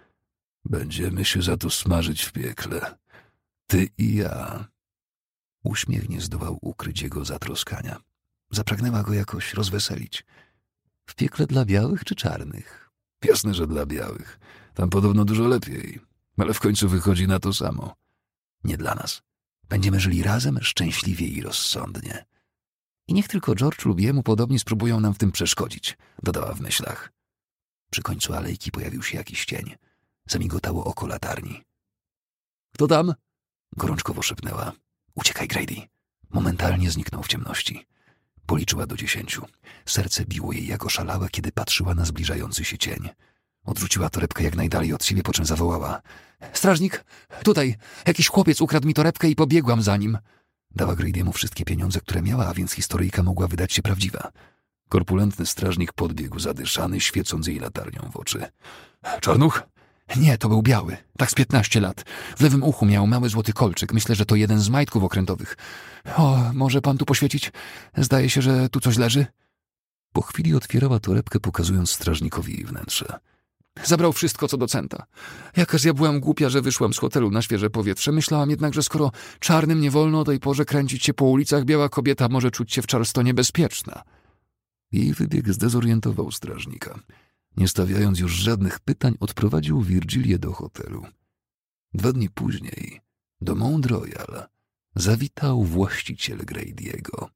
Będziemy się za to smażyć w piekle. Ty i ja. Uśmiech nie zdołał ukryć jego zatroskania. Zapragnęła go jakoś rozweselić. W piekle dla białych czy czarnych? Jasne, że dla białych. Tam podobno dużo lepiej. Ale w końcu wychodzi na to samo. Nie dla nas. Będziemy żyli razem, szczęśliwie i rozsądnie. I niech tylko George lub jemu podobni spróbują nam w tym przeszkodzić, dodała w myślach. Przy końcu alejki pojawił się jakiś cień. Zamigotało oko latarni. Kto tam? Gorączkowo szepnęła. Uciekaj, Grady. Momentalnie zniknął w ciemności. Policzyła do dziesięciu. Serce biło jej jak oszalałe, kiedy patrzyła na zbliżający się cień. Odrzuciła torebkę jak najdalej od siebie, po czym zawołała. Strażnik, tutaj! Jakiś chłopiec ukradł mi torebkę i pobiegłam za nim. Dała Grady'emu wszystkie pieniądze, które miała, a więc historyjka mogła wydać się prawdziwa. Korpulentny strażnik podbiegł zadyszany, świecąc jej latarnią w oczy. Czarnuch? Nie, to był biały. Tak z piętnaście lat. W lewym uchu miał mały złoty kolczyk. Myślę, że to jeden z majtków okrętowych. O, może pan tu poświecić? Zdaje się, że tu coś leży. Po chwili otwierała torebkę, pokazując strażnikowi jej wnętrze. Zabrał wszystko, co do centa. Jakaż ja byłam głupia, że wyszłam z hotelu na świeże powietrze. Myślałam jednak, że skoro czarnym nie wolno o tej porze kręcić się po ulicach, biała kobieta może czuć się w Charlestonie bezpieczna. Jej wybieg zdezorientował strażnika. Nie stawiając już żadnych pytań, odprowadził Virgilię do hotelu. Dwa dni później do Mount Royal zawitał właściciel Grady'ego.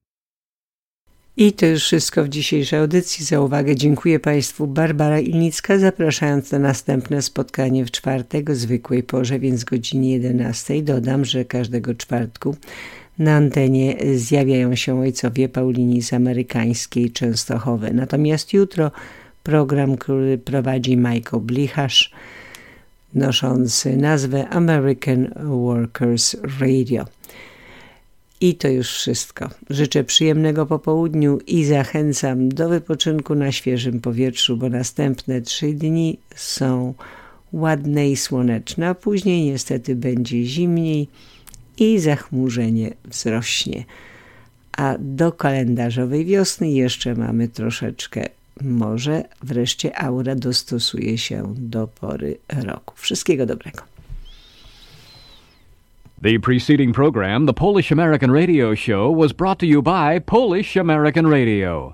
I to już wszystko w dzisiejszej audycji. Za uwagę dziękuję Państwu. Barbara Ilnicka, zapraszając na następne spotkanie w czwartek o zwykłej porze, więc godzinie jedenastej. Dodam, że każdego czwartku na antenie zjawiają się ojcowie Paulini z amerykańskiej Częstochowy. Natomiast jutro program, który prowadzi Michael Blicharz, noszący nazwę American Workers Radio. I to już wszystko. Życzę przyjemnego popołudniu i zachęcam do wypoczynku na świeżym powietrzu, bo następne trzy dni są ładne i słoneczne, a później niestety będzie zimniej i zachmurzenie wzrośnie. A do kalendarzowej wiosny jeszcze mamy troszeczkę. Może wreszcie aura dostosuje się do pory roku. Wszystkiego dobrego. The preceding program, the Polish American Radio Show, was brought to you by Polish American Radio.